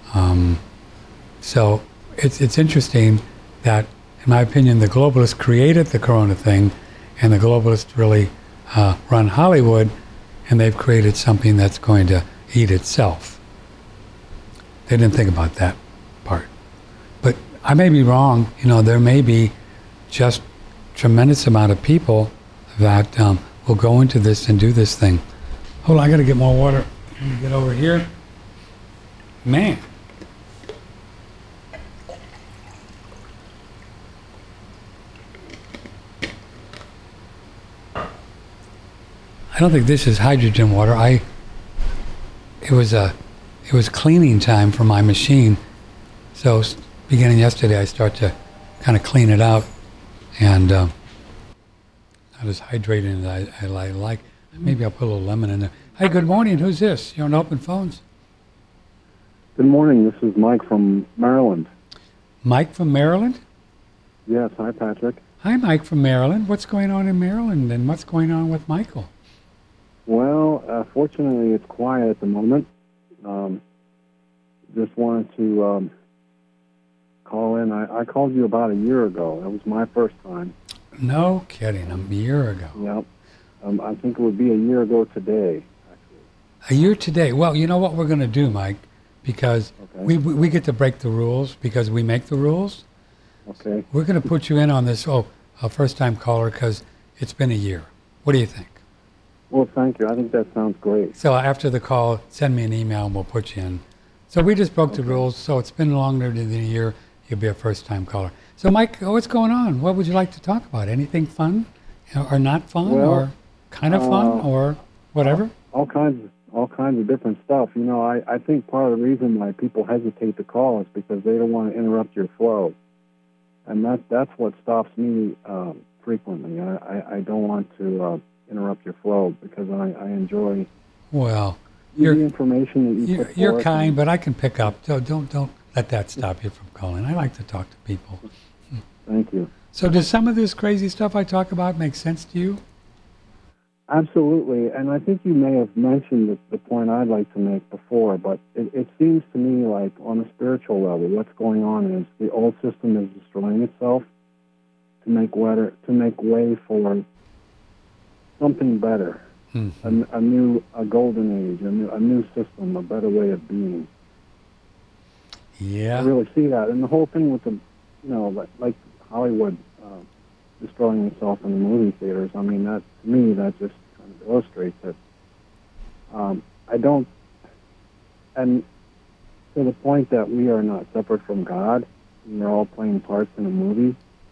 so it's interesting that, in my opinion, the globalists created the corona thing, and the globalists really run Hollywood, and they've created something that's going to eat itself. They didn't think about that part. But I may be wrong. There may be just tremendous amount of people that will go into this and do this thing. Hold on, I got to get more water. Let me get over here. Man. I don't think this is hydrogen water. It was cleaning time for my machine. So beginning yesterday, I start to kind of clean it out, and not as hydrating as I like. Maybe I'll put a little lemon in there. Hi, good morning. Who's this? You're on Open Phones. Good morning. This is Mike from Maryland. Mike from Maryland? Yes. Hi, Patrick. Hi, Mike from Maryland. What's going on in Maryland, and what's going on with Michael? Well, fortunately, it's quiet at the moment. Just wanted to call in. I called you about a year ago. That was my first time. No kidding. A year ago. Yep. I think it would be a year ago today, actually. A year today. Well, you know what we're going to do, Mike, because Okay. we get to break the rules because we make the rules. Okay. We're going to put you in on this, a first-time caller, because it's been a year. What do you think? Well, thank you. I think that sounds great. So after the call, send me an email and we'll put you in. So we just broke the rules, so it's been longer than a year. You'll be a first-time caller. So, Mike, what's going on? What would you like to talk about? Anything fun or not fun Well, or kind of fun or whatever? All kinds of different stuff. You know, I think part of the reason why people hesitate to call is because they don't want to interrupt your flow, and that's what stops me frequently. I don't want to interrupt your flow because I enjoy Well, the information that you put you're forth. kind, but I can pick up. So don't let that stop you from calling. I like to talk to people. Thank you. So does some of this crazy stuff I talk about make sense to you? Absolutely, and I think you may have mentioned the point I'd like to make before, but it seems to me like on a spiritual level, what's going on is the old system is destroying itself to make way for something better, a golden age, a new system, a better way of being. Yeah. I really see that, and the whole thing with like Hollywood destroying itself in the movie theaters. I mean, that to me, that just kind of illustrates it. I don't, and to the point that we are not separate from God, and we're all playing parts in a movie.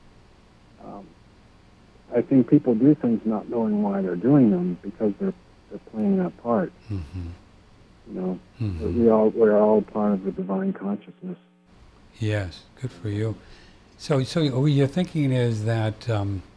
I think people do things not knowing why they're doing them because they're playing that part. Mm-hmm. You know, Mm-hmm. we're all part of the divine consciousness. Yes, good for you. So what you're thinking is that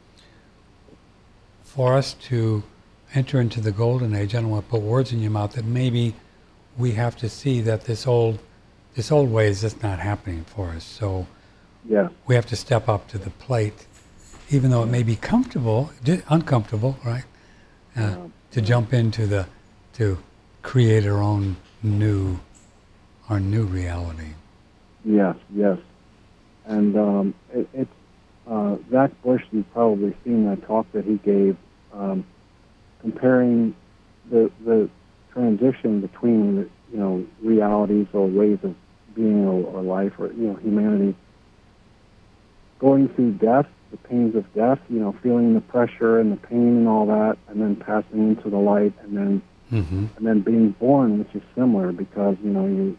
for us to enter into the golden age, I don't want to put words in your mouth, that maybe we have to see that this old way is just not happening for us. So Yeah. we have to step up to the plate, even though it may be uncomfortable, right? To jump into to create our new reality. Yes, yes. And it's Zach Bush, you've probably seen that talk that he gave, comparing the transition between realities or ways of being or life or humanity, going through death, the pains of death, feeling the pressure and the pain and all that, and then passing into the light, and then and then being born, which is similar because you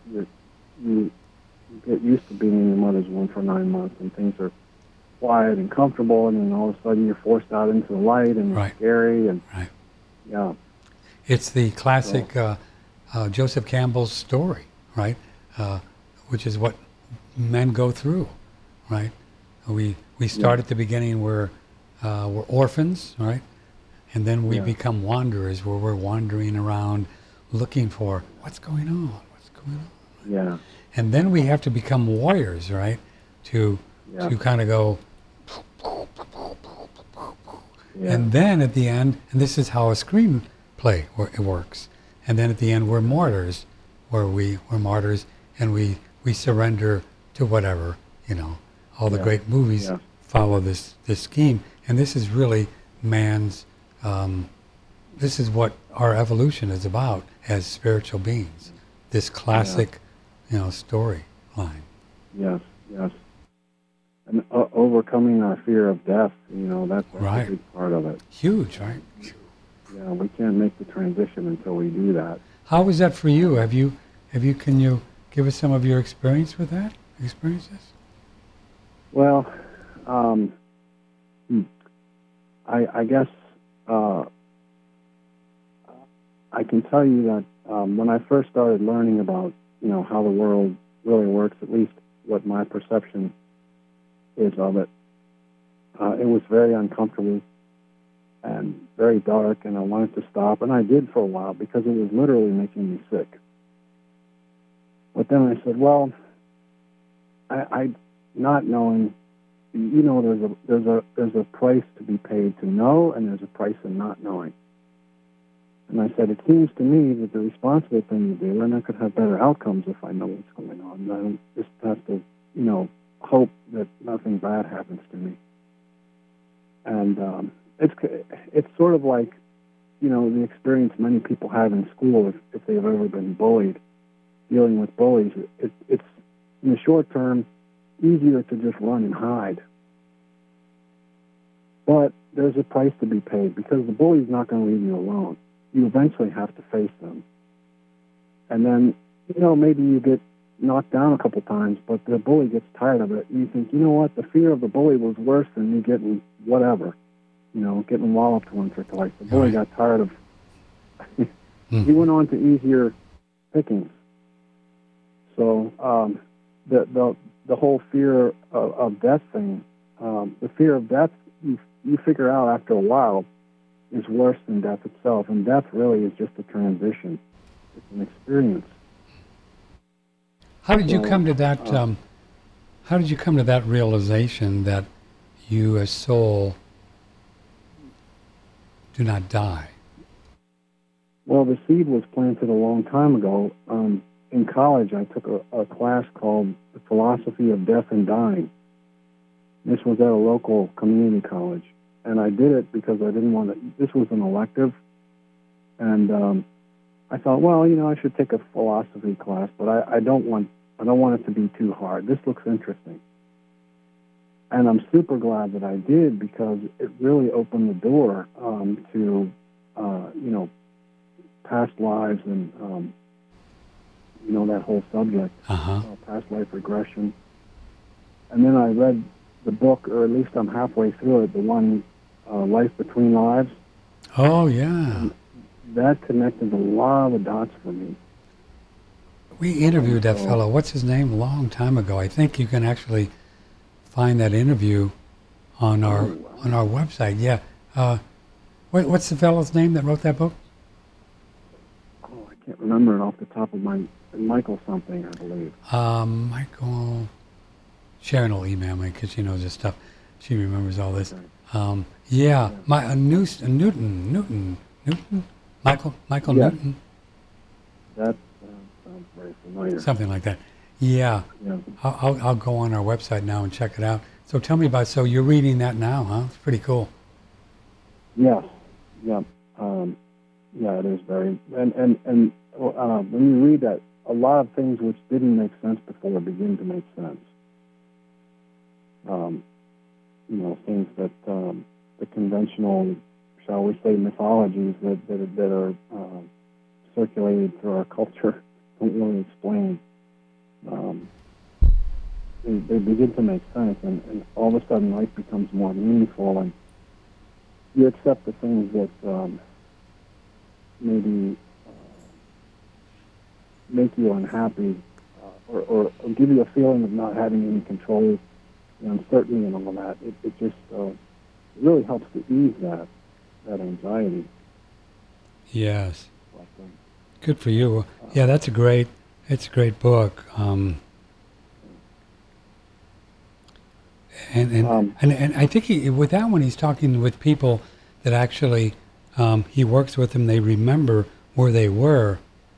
get used to being in your mother's womb for 9 months, and things are quiet and comfortable, and then all of a sudden you're forced out into the light, and it's scary, and yeah. It's the classic Joseph Campbell's story, right? Which is what men go through, right? We start at the beginning where we're orphans, right? And then we become wanderers, where we're wandering around looking for what's going on. Yeah. And then we have to become warriors, right? To kind of go. Yeah. And then at the end, and this is how a screenplay works. And then at the end, we're martyrs, where we're martyrs, and we surrender to whatever, All the great movies follow this scheme, and this is really man's. This is what our evolution is about as spiritual beings. This classic, storyline. Yes, yes. And overcoming our fear of death, that's a big part of it. Huge, right? Yeah, we can't make the transition until we do that. How was that for you? Can you give us some of your experience with that? Experiences? Well, I guess I can tell you that when I first started learning about, how the world really works, at least what my perception is of it, it was very uncomfortable and very dark, and I wanted to stop, and I did for a while because it was literally making me sick. But then I said, well, I not knowing, there's a price to be paid to know, and there's a price in not knowing. And I said, it seems to me that the responsible thing to do, and I could have better outcomes if I know what's going on. I don't just have to, hope that nothing bad happens to me. And it's sort of like the experience many people have in school, if they've ever been bullied, dealing with bullies, it's in the short term easier to just run and hide. But there's a price to be paid because the bully's not going to leave you alone. You eventually have to face them. And then, maybe you get knocked down a couple times, but the bully gets tired of it, and you think, you know what, the fear of the bully was worse than me getting whatever, getting walloped once or twice. The bully got tired of he went on to easier pickings. So the whole fear of death thing, the fear of death, you figure out after a while, is worse than death itself, and death really is just a transition. It's an experience. How did you come to that? How did you come to that realization that you, as soul, do not die? Well, the seed was planted a long time ago. In college, I took a class called The Philosophy of Death and Dying. This was at a local community college, and I did it because I didn't want to. This was an elective, and I thought, well, I should take a philosophy class, but I don't want it to be too hard. This looks interesting. And I'm super glad that I did because it really opened the door to, past lives and, that whole subject, past life regression. And then I read the book, or at least I'm halfway through it, the one, Life Between Lives. Oh, yeah. And that connected a lot of the dots for me. We interviewed that fellow, what's his name, a long time ago. I think you can actually find that interview on our website. Yeah. What's the fellow's name that wrote that book? Oh, I can't remember it off the top of my... Michael something, I believe. Michael... Sharon will email me because she knows this stuff. She remembers all this. Okay. Newton. Michael Yeah. Newton. That sounds very familiar. Something like that. Yeah. Yeah. I'll go on our website now and check it out. So tell me about, so you're reading that now, huh? It's pretty cool. Yes. Yeah. It is very, and when you read that, a lot of things which didn't make sense before begin to make sense. Things that the conventional, shall we say, mythologies that are circulated through our culture don't really explain. They begin to make sense, and all of a sudden life becomes more meaningful, and you accept the things that maybe make you unhappy, or give you a feeling of not having any control, the uncertainty and all that. It just really helps to ease that anxiety. Yes. Good for you. Yeah, it's a great book. And I think with that one he's talking with people that actually he works with them. They remember where they were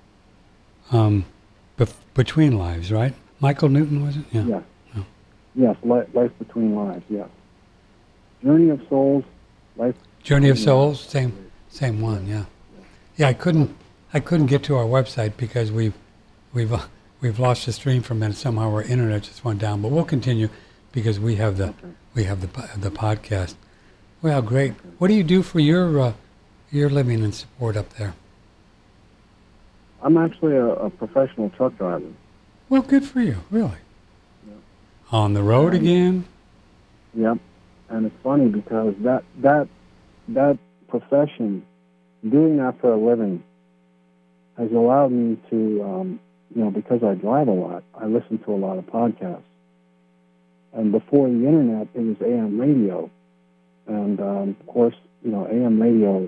between lives, right? Michael Newton, was it? Yeah. Yeah. Oh. Yes, Life Between Lives. Yes. Journey of Souls. Journey of Souls. Same one. Yeah. Yeah. I couldn't get to our website because we've lost the stream for a minute. Somehow our internet just went down, but we'll continue because we have the podcast. Well, great. What do you do for your living and support up there? I'm actually a professional truck driver. Well, good for you, really. Yeah. On the road again? Yep. And it's funny because that profession, doing that for a living, has allowed me to, because I drive a lot, I listen to a lot of podcasts. And before the internet, it was AM radio. And, of course, AM radio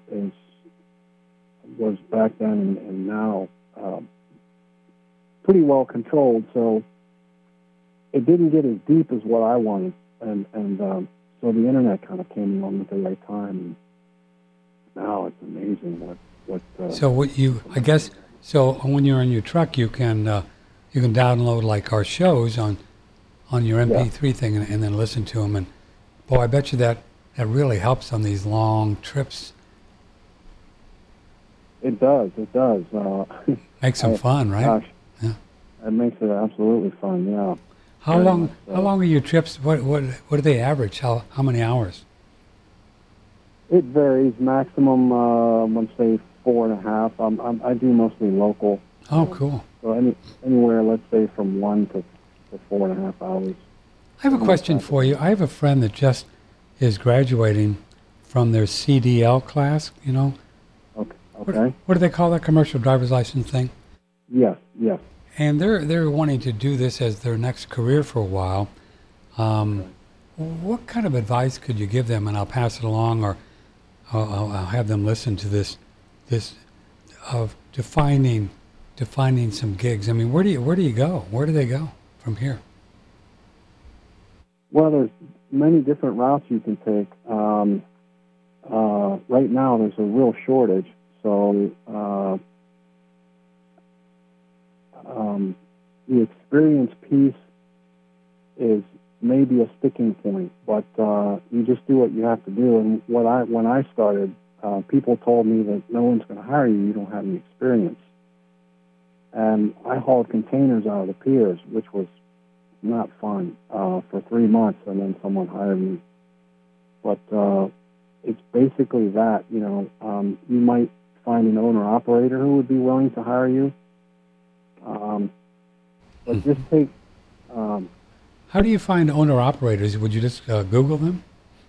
was back then and now pretty well controlled. So it didn't get as deep as what I wanted. And so the internet kind of came along at the right time. And now it's amazing what so what you, I guess, so when you're in your truck, you can download like our shows on your MP3 thing and then listen to them. And boy, I bet you that really helps on these long trips. It does. It does. Makes them fun, right? Gosh, Yeah. it makes it absolutely fun. Yeah. How Very long? much so. How long are your trips? What do they average? How many hours? It varies. Maximum, let's say 4.5. I do mostly local. Oh, cool. So anywhere, let's say from 1 to 4.5 hours. I have a question for you. I have a friend that just is graduating from their CDL class. You know, Okay. what do they call that commercial driver's license thing? Yes. And they're wanting to do this as their next career for a while. What kind of advice could you give them? And I'll pass it along, or I'll have them listen to this of defining some gigs. I mean, where do you go? Where do they go from here? Well, there's many different routes you can take. Right now, there's a real shortage. So the experience piece is maybe a sticking point, but you just do what you have to do. And when I started, people told me that no one's going to hire you. You don't have any experience. And I hauled containers out of the piers, which was not fun, for 3 months, and then someone hired me. But it's basically that, you might find an owner-operator who would be willing to hire you. But just take... How do you find owner-operators? Would you just Google them?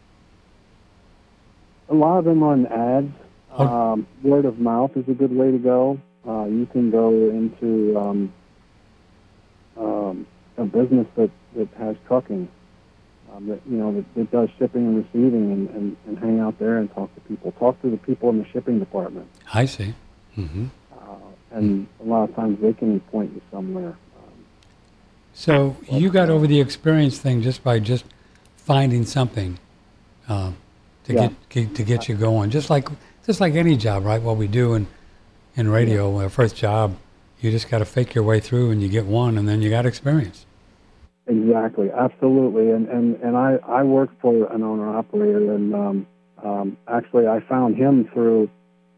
A lot of them run ads. Word of mouth is a good way to go. You can go into a business that has trucking, that does shipping and receiving, and hang out there and talk to people. Talk to the people in the shipping department. I see. Mm-hmm. And a lot of times they can point you somewhere. So you got over the experience thing just by finding something to get you going, just like any job, right? What we do in radio, our first job, you just got to fake your way through, and you get one, and then you got experience. Exactly, absolutely. And I worked for an owner-operator, and actually I found him through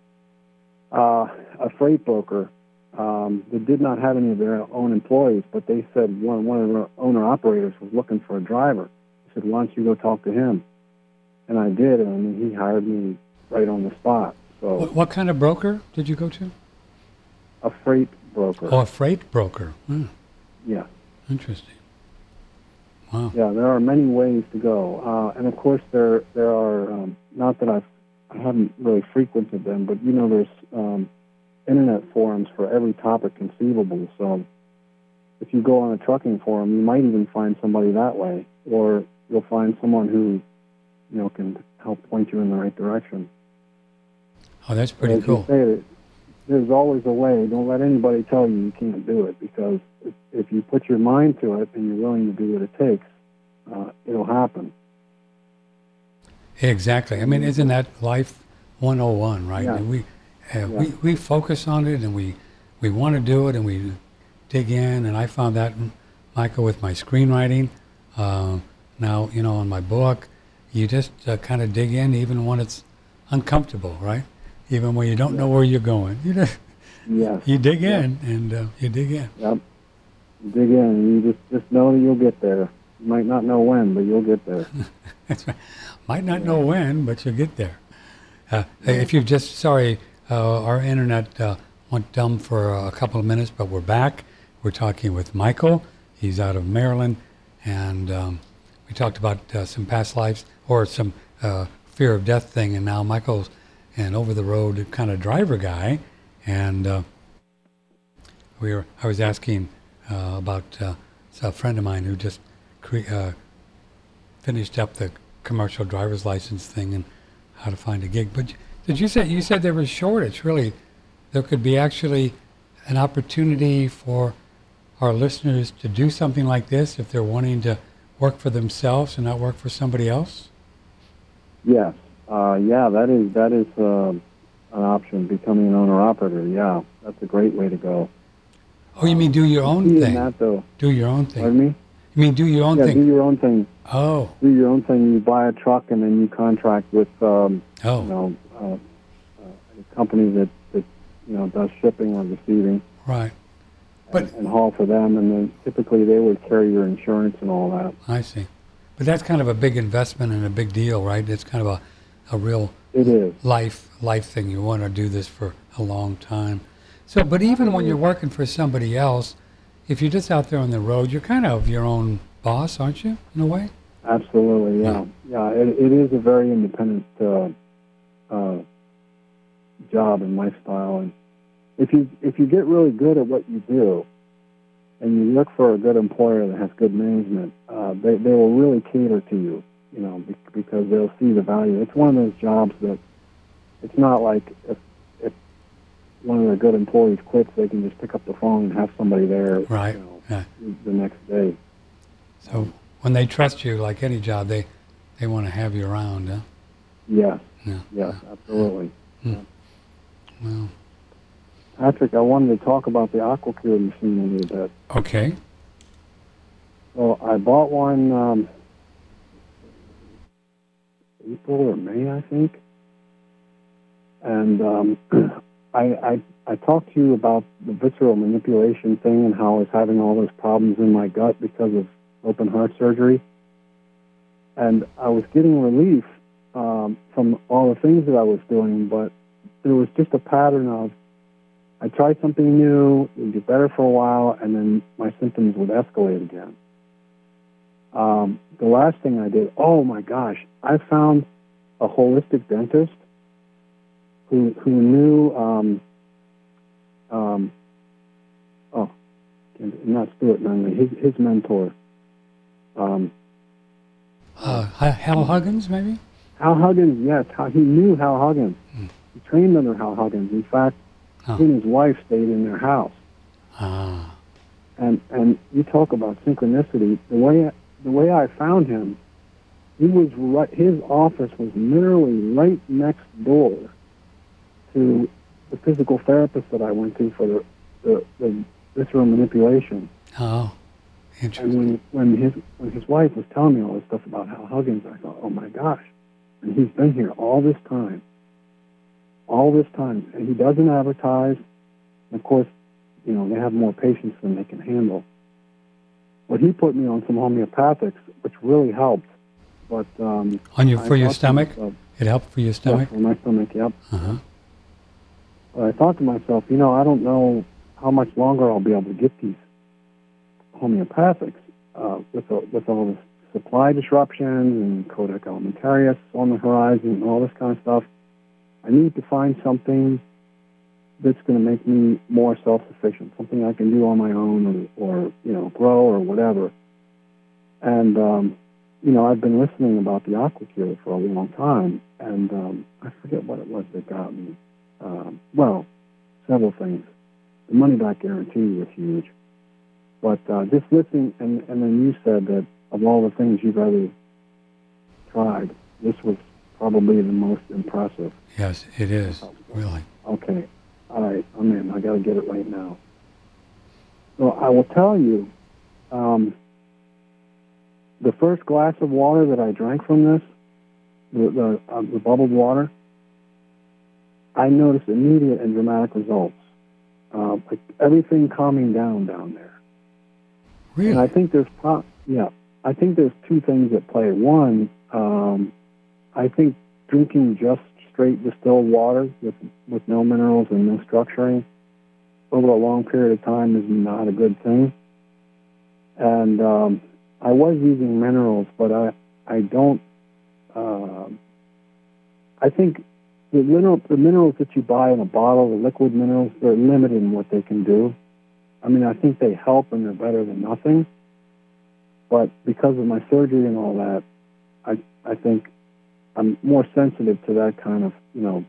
a freight broker that did not have any of their own employees, but they said one of the owner-operators was looking for a driver. He said, why don't you go talk to him? And I did, and he hired me right on the spot. So, what kind of broker did you go to? A freight broker. Oh, a freight broker. Yeah. Interesting. Wow. Yeah, there are many ways to go, and of course there are. Not that I haven't really frequented them, but there's internet forums for every topic conceivable. So if you go on a trucking forum, you might even find somebody that way, or you'll find someone who can help point you in the right direction. Oh, that's pretty cool. There's always a way. Don't let anybody tell you can't do it, because if you put your mind to it and you're willing to do what it takes, it'll happen. Exactly. I mean, isn't that life 101, right? Yeah. And we focus on it, and we want to do it, and we dig in. And I found that, Michael, with my screenwriting. Now, on my book, you just kind of dig in, even when it's uncomfortable, right? Even when you don't know where you're going, you dig in, and you dig in. Yep. You dig in, and you just know that you'll get there. You might not know when, but you'll get there. That's right. Might not know when, but you'll get there. If you've our internet went dumb for a couple of minutes, but we're back. We're talking with Michael. He's out of Maryland, and we talked about some past lives or some fear of death thing, and now Michael's an over-the-road kind of driver guy, and I was asking about a friend of mine who just finished up the commercial driver's license thing and how to find a gig. But you said there was a shortage? Really, there could be actually an opportunity for our listeners to do something like this if they're wanting to work for themselves and not work for somebody else? Yes. That is an option, becoming an owner-operator. Yeah, that's a great way to go. Oh, you mean do your own thing? That, though. Do your own thing. Pardon me? You mean do your own thing? Yeah, do your own thing. Oh. Do your own thing. You buy a truck, and then you contract with, a company that does shipping or receiving. Right. And haul for them, and then typically they would carry your insurance and all that. I see. But that's kind of a big investment and a big deal, right? It's kind of a real it is life thing. You want to do this for a long time. So, but even when you're working for somebody else, if you're just out there on the road, you're kind of your own boss, aren't you, in a way? Absolutely, yeah. It is a very independent job and lifestyle, and if you get really good at what you do, and you look for a good employer that has good management, they will really cater to you, because they'll see the value. It's one of those jobs that it's not like if one of the good employees quits, they can just pick up the phone and have somebody there, right? The next day. So when they trust you, like any job, they want to have you around, huh? Yes. Yeah. Yes, absolutely. Hmm. Yeah. Well, Patrick, I wanted to talk about the AquaCure machine a little bit. Okay. So I bought one April or May, I think. And I talked to you about the visceral manipulation thing and how I was having all those problems in my gut because of open heart surgery. And I was getting relief from all the things that I was doing, but there was just a pattern of I tried something new, it would get better for a while, and then my symptoms would escalate again. The last thing I did, oh my gosh, I found a holistic dentist who knew, not Stuart Nunley, his mentor. Hal Huggins, maybe? Hal Huggins, yes. He knew Hal Huggins. He trained under Hal Huggins. In fact, he and his wife stayed in their house. Ah. And you talk about synchronicity. The way I found him, his office was literally right next door to the physical therapist that I went to for the visceral manipulation. Oh, interesting. And when his wife was telling me all this stuff about Hal Huggins, I thought, oh my gosh, and he's been here all this time, and he doesn't advertise. And of course, they have more patients than they can handle. But he put me on some homeopathics, which really helped. But for your stomach, it helped for your stomach. Yeah, for my stomach, yep. Uh-huh. But I thought to myself, I don't know how much longer I'll be able to get these homeopathics with all this supply disruptions and Codex Alimentarius on the horizon and all this kind of stuff. I need to find something that's going to make me more self-sufficient, something I can do on my own or grow or whatever. And, I've been listening about the AquaCure for a long time, and I forget what it was that got me. Several things. The money-back guarantee was huge. But just listening, and then you said that of all the things you've ever tried, this was probably the most impressive. Yes, it is, really. Okay. All right, I'm in. I got to get it right now. So I will tell you, the first glass of water that I drank from this, the bubbled water, I noticed immediate and dramatic results. Like everything calming down there. Really? And I think there's I think there's two things at play. One, I think drinking just straight distilled water with no minerals and no structuring over a long period of time is not a good thing. And I was using minerals, but I don't. I think the minerals that you buy in a bottle, the liquid minerals, they're limited in what they can do. I mean, I think they help and they're better than nothing. But because of my surgery and all that, I think I'm more sensitive to that kind of,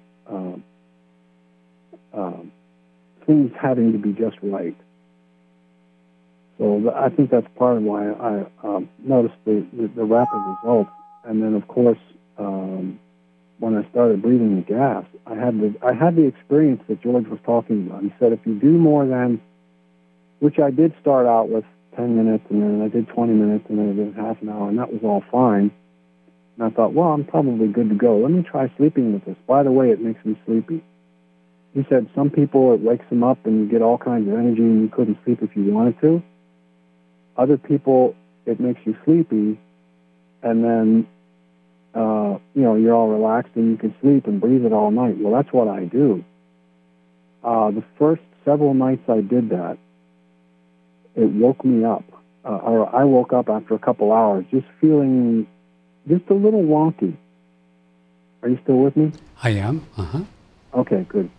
things having to be just right. So I think that's part of why I noticed the rapid results. And then, of course, when I started breathing the gas, I had the experience that George was talking about. He said if you do more than, which I did start out with 10 minutes, and then I did 20 minutes, and then I did half an hour, and that was all fine. And I thought, well, I'm probably good to go. Let me try sleeping with this. By the way, it makes me sleepy. he said some people, it wakes them up and you get all kinds of energy and you couldn't sleep if you wanted to. Other people, it makes you sleepy, and then, you're all relaxed and you can sleep and breathe it all night. Well, that's what I do. The first several nights I did that, it woke me up. Or I woke up after a couple hours just feeling just a little wonky. Are you still with me? I am. Uh-huh. Okay, good.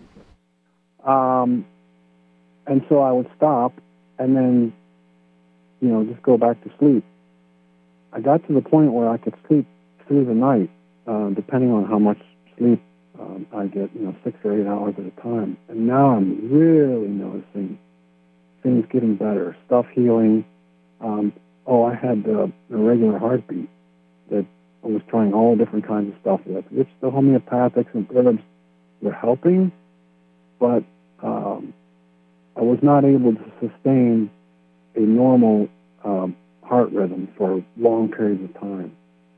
And so I would stop and then, just go back to sleep. I got to the point where I could sleep through the night, depending on how much sleep I get, 6 or 8 hours at a time. And now I'm really noticing things getting better, stuff healing. I had the irregular heartbeat that I was trying all different kinds of stuff with, which the homeopathics and herbs were helping, but I was not able to sustain a normal heart rhythm for long periods of time.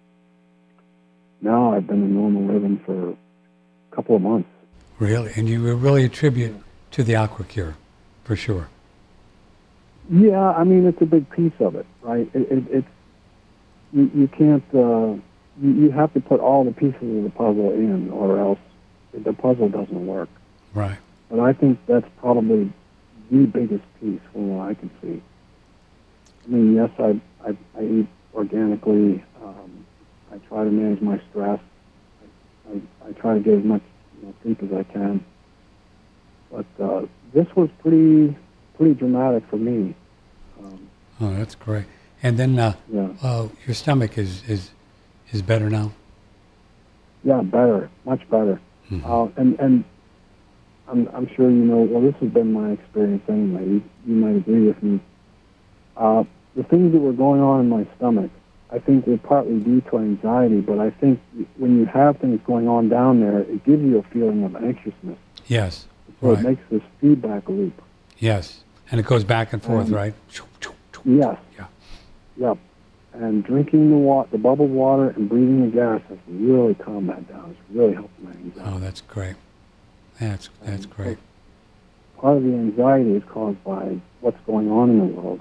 Now I've been in normal rhythm for a couple of months. Really? And you really attribute to the AquaCure, for sure. Yeah, I mean, it's a big piece of it, right? It's you can't, you have to put all the pieces of the puzzle in, or else the puzzle doesn't work. Right. But I think that's probably the biggest piece from what I can see. I mean, yes, I eat organically. I try to manage my stress. I try to get as much sleep as I can. But this was pretty dramatic for me. Oh, that's great. And then your stomach is better now? Yeah, better, much better. Mm-hmm. And I'm sure well, this has been my experience anyway. You might agree with me. The things that were going on in my stomach, I think were partly due to anxiety, but I think when you have things going on down there, it gives you a feeling of anxiousness. Yes. So It makes this feedback loop. Yes. And it goes back and forth, right? Yes. Yeah. Yep. And drinking the bubbled water and breathing the gas has really calmed that down. It's really helped my anxiety. Oh, that's great. That's great. Part of the anxiety is caused by what's going on in the world.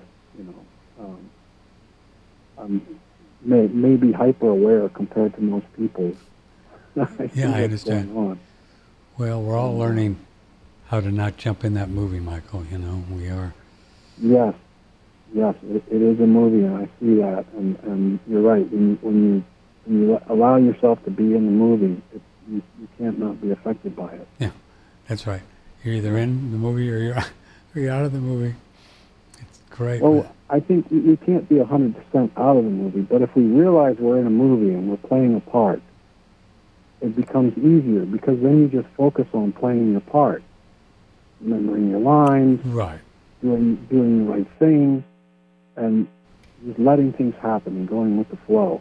May be hyper aware compared to most people. Yeah, I understand. Well, we're all learning how to not jump in that movie, Michael. We are. Yes, it is a movie, and I see that. And you're right. When you allow yourself to be in the movie, you can't not be affected by it. Yeah, that's right. You're either in the movie or you're out of the movie. It's great. Well, I think we can't be 100% out of the movie, but if we realize we're in a movie and we're playing a part, it becomes easier because then you just focus on playing your part, remembering your lines, right, doing the right thing, and just letting things happen and going with the flow.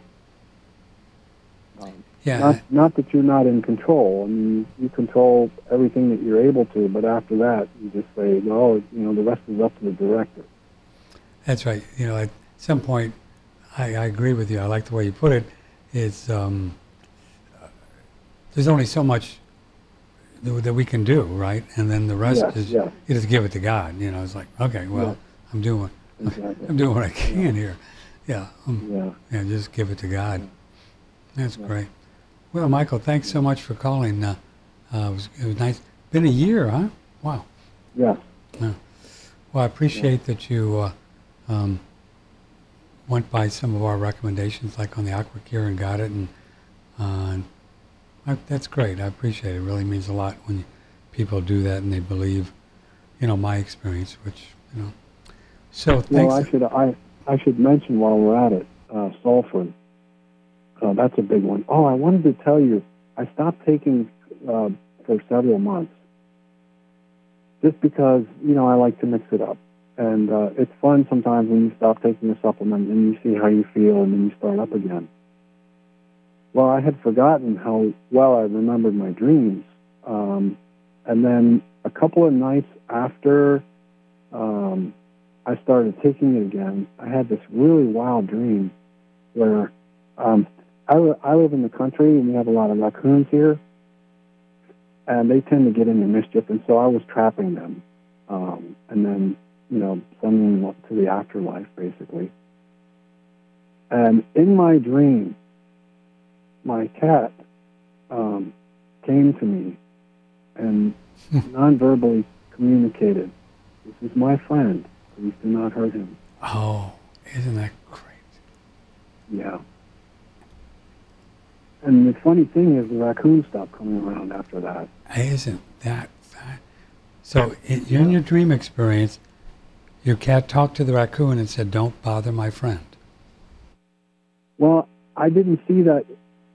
Not that you're not in control. I mean, you control everything that you're able to, but after that, you just say, well, the rest is up to the director. That's right. At some point, I agree with you. I like the way you put it. It's there's only so much that we can do, right? And then the rest you just give it to God. It's like, okay, well, I'm doing what I can here. Yeah. Just give it to God. That's great. Well, Michael, thanks so much for calling. It was nice. Been a year, huh? Wow. Yeah. Well, I appreciate that you went by some of our recommendations, like on the AquaCure, and got it, and that's great. I appreciate it. It really means a lot when people do that and they believe, my experience, which, So thanks. Well, I should mention while we're at it, sulfur. That's a big one. Oh, I wanted to tell you, I stopped taking for several months just because, I like to mix it up. And it's fun sometimes when you stop taking a supplement and you see how you feel and then you start up again. Well, I had forgotten how well I remembered my dreams. And then a couple of nights after I started taking it again, I had this really wild dream where I live in the country and we have a lot of raccoons here. and they tend to get into mischief, and so I was trapping them, and then, sending them up to the afterlife, basically. And in my dream, my cat came to me and non-verbally communicated, "This is my friend. Please do not hurt him." Oh, isn't that great? Yeah. And the funny thing is, the raccoon stopped coming around after that. Isn't that fun? So in your dream experience, your cat talked to the raccoon and said, "Don't bother my friend." Well, I didn't see that.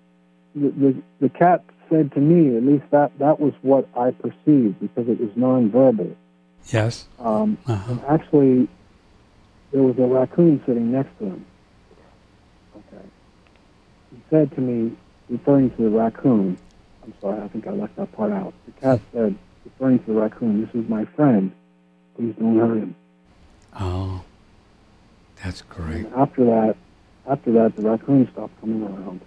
The cat said to me, at least that was what I perceived, because it was nonverbal. Yes. And actually, there was a raccoon sitting next to him. Okay. He said to me, referring to the raccoon, I'm sorry, I think I left that part out. The cat said, referring to the raccoon, "This is my friend. Please don't hurt him." Oh, that's great. And after that, the raccoon stopped coming around.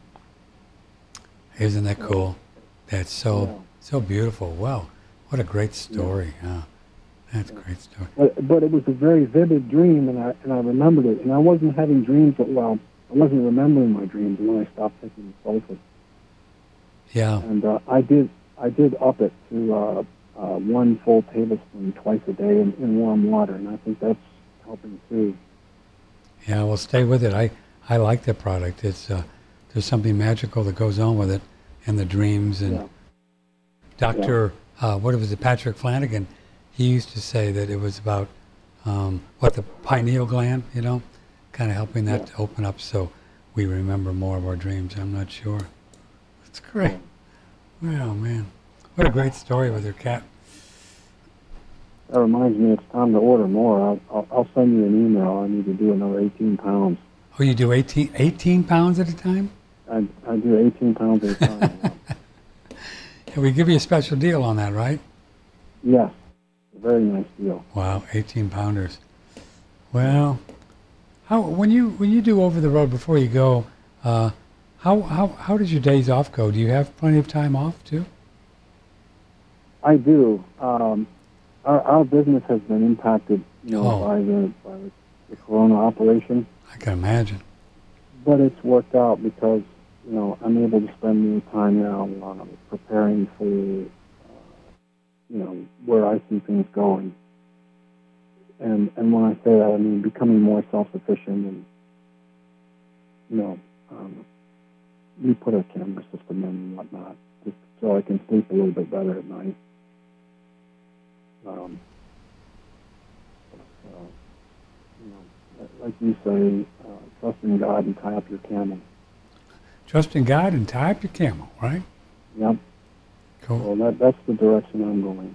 Isn't that cool? That's so beautiful. Wow, what a great story. Yeah. That's a great story. But it was a very vivid dream, and I remembered it. And I wasn't having dreams, I wasn't remembering my dreams when I stopped taking the sulfate. Yeah. And I did up it to 1 full tablespoon twice a day in warm water, and I think that's helping too. Yeah, well, stay with it. I like the product. It's there's something magical that goes on with it, and the dreams. And Dr. What was it, Patrick Flanagan? He used to say that it was about the pineal gland, kind of helping that to open up so we remember more of our dreams. I'm not sure. That's great. Wow, man. What a great story with your cat. That reminds me, it's time to order more. I'll send you an email. I need to do another 18 pounds. Oh, you do 18 pounds at a time? I do 18 pounds at a time. Can we give you a special deal on that, right? Yes. Very nice deal. Wow, 18 pounders. Well, when you do over the road before you go, how does your days off go? Do you have plenty of time off too? I do. Our business has been impacted, by the corona operation. I can imagine. But it's worked out because I'm able to spend more time now preparing for where I see things going. And when I say that, I mean becoming more self-sufficient, and we put a camera system in and whatnot, just so I can sleep a little bit better at night. Like you say, trust in God and tie up your camel. Trust in God and tie up your camel, right? Yep. Cool. Well, that's the direction I'm going.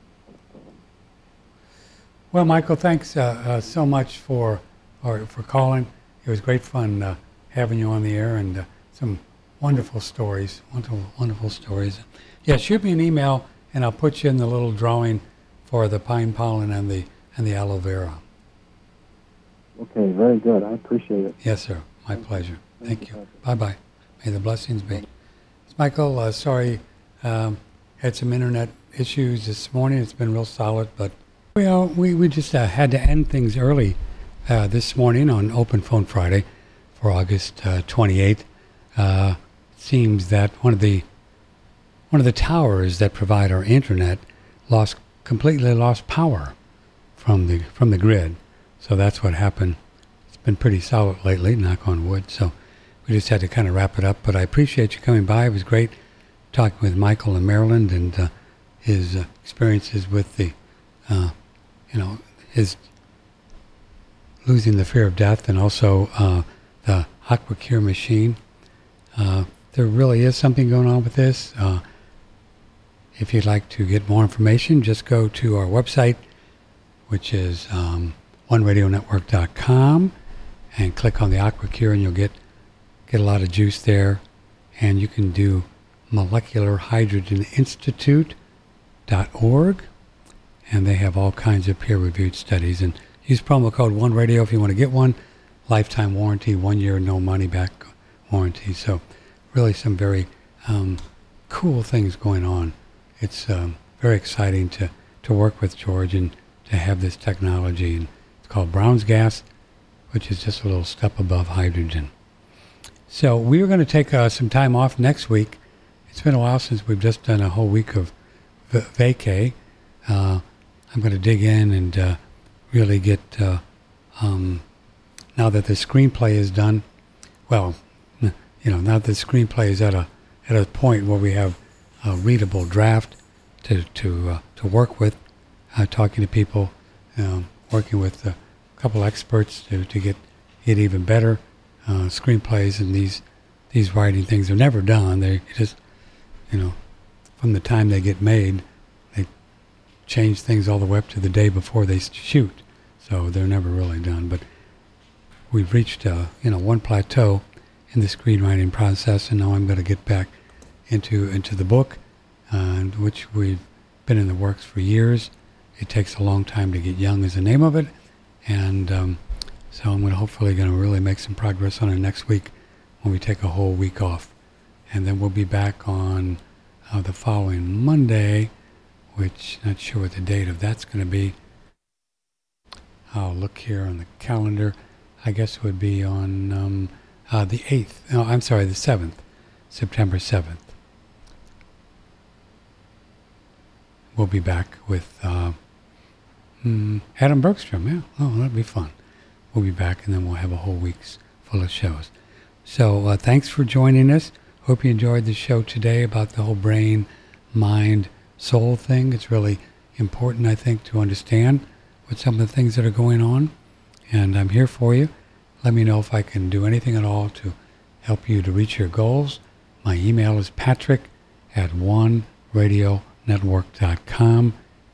Well, Michael, thanks so much for calling. It was great fun having you on the air, and some wonderful stories. Wonderful stories. Yeah, shoot me an email, and I'll put you in the little drawing for the pine pollen and the aloe vera. Okay, very good. I appreciate it. Yes, sir. My pleasure. Thank you. Bye-bye. May the blessings be. It's Michael. Sorry, had some internet issues this morning. It's been real solid, but we just had to end things early this morning on Open Phone Friday for August 28th. It seems that one of the towers that provide our internet completely lost power from the grid. So that's what happened. It's been pretty solid lately, knock on wood. So we just had to kind of wrap it up. But I appreciate you coming by. It was great talking with Michael in Maryland and his experiences with the, his losing the fear of death, and also the AquaCure machine. There really is something going on with this. If you'd like to get more information, just go to our website, which is oneradionetwork.com, and click on the AquaCure, and you'll get a lot of juice there. And you can do molecularhydrogeninstitute.org, and they have all kinds of peer-reviewed studies. And use promo code OneRadio if you want to get one. Lifetime warranty, 1 year, no money back warranty. So really some very cool things going on it's very exciting to work with George and to have this technology. And it's called Brown's gas, which is just a little step above hydrogen. So we are going to take some time off next week. It's been a while since we've just done a whole week of vacay. I'm going to dig in and really get, now that the screenplay is done, well, now that the screenplay is at a point where we have a readable draft to work with, talking to people, working with a couple experts to get it even better. Screenplays and these writing things are never done. They just, from the time they get made, they change things all the way up to the day before they shoot. So they're never really done. But we've reached, one plateau in the screenwriting process, and now I'm going to get back into the book, which we've been in the works for years. It takes a long time to get young is the name of it, and so I'm hopefully going to really make some progress on it next week when we take a whole week off. And then we'll be back on the following Monday, which not sure what the date of that's going to be. I'll look here on the calendar. I guess it would be on the 8th. No, I'm sorry, the 7th, September 7th. We'll be back with Adam Bergstrom. Yeah, that'll be fun. We'll be back, and then we'll have a whole week's full of shows. So thanks for joining us. Hope you enjoyed the show today about the whole brain, mind, soul thing. It's really important, I think, to understand what some of the things that are going on. And I'm here for you. Let me know if I can do anything at all to help you to reach your goals. My email is patrick@oneradionetwork.com.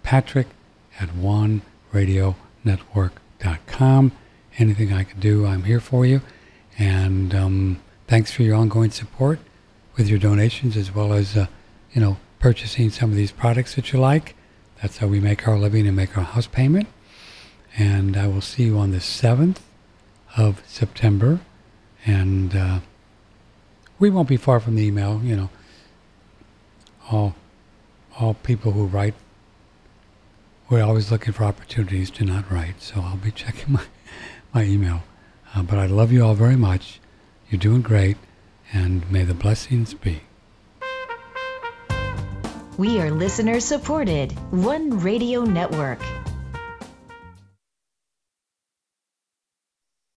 patrick@oneradionetwork.com. Anything I can do, I'm here for you. And thanks for your ongoing support with your donations, as well as, purchasing some of these products that you like. That's how we make our living and make our house payment. And I will see you on the 7th of September. And we won't be far from the email. All people who write, we're always looking for opportunities to not write. So I'll be checking my email. But I love you all very much. You're doing great, and may the blessings be. We are listener supported. One Radio Network.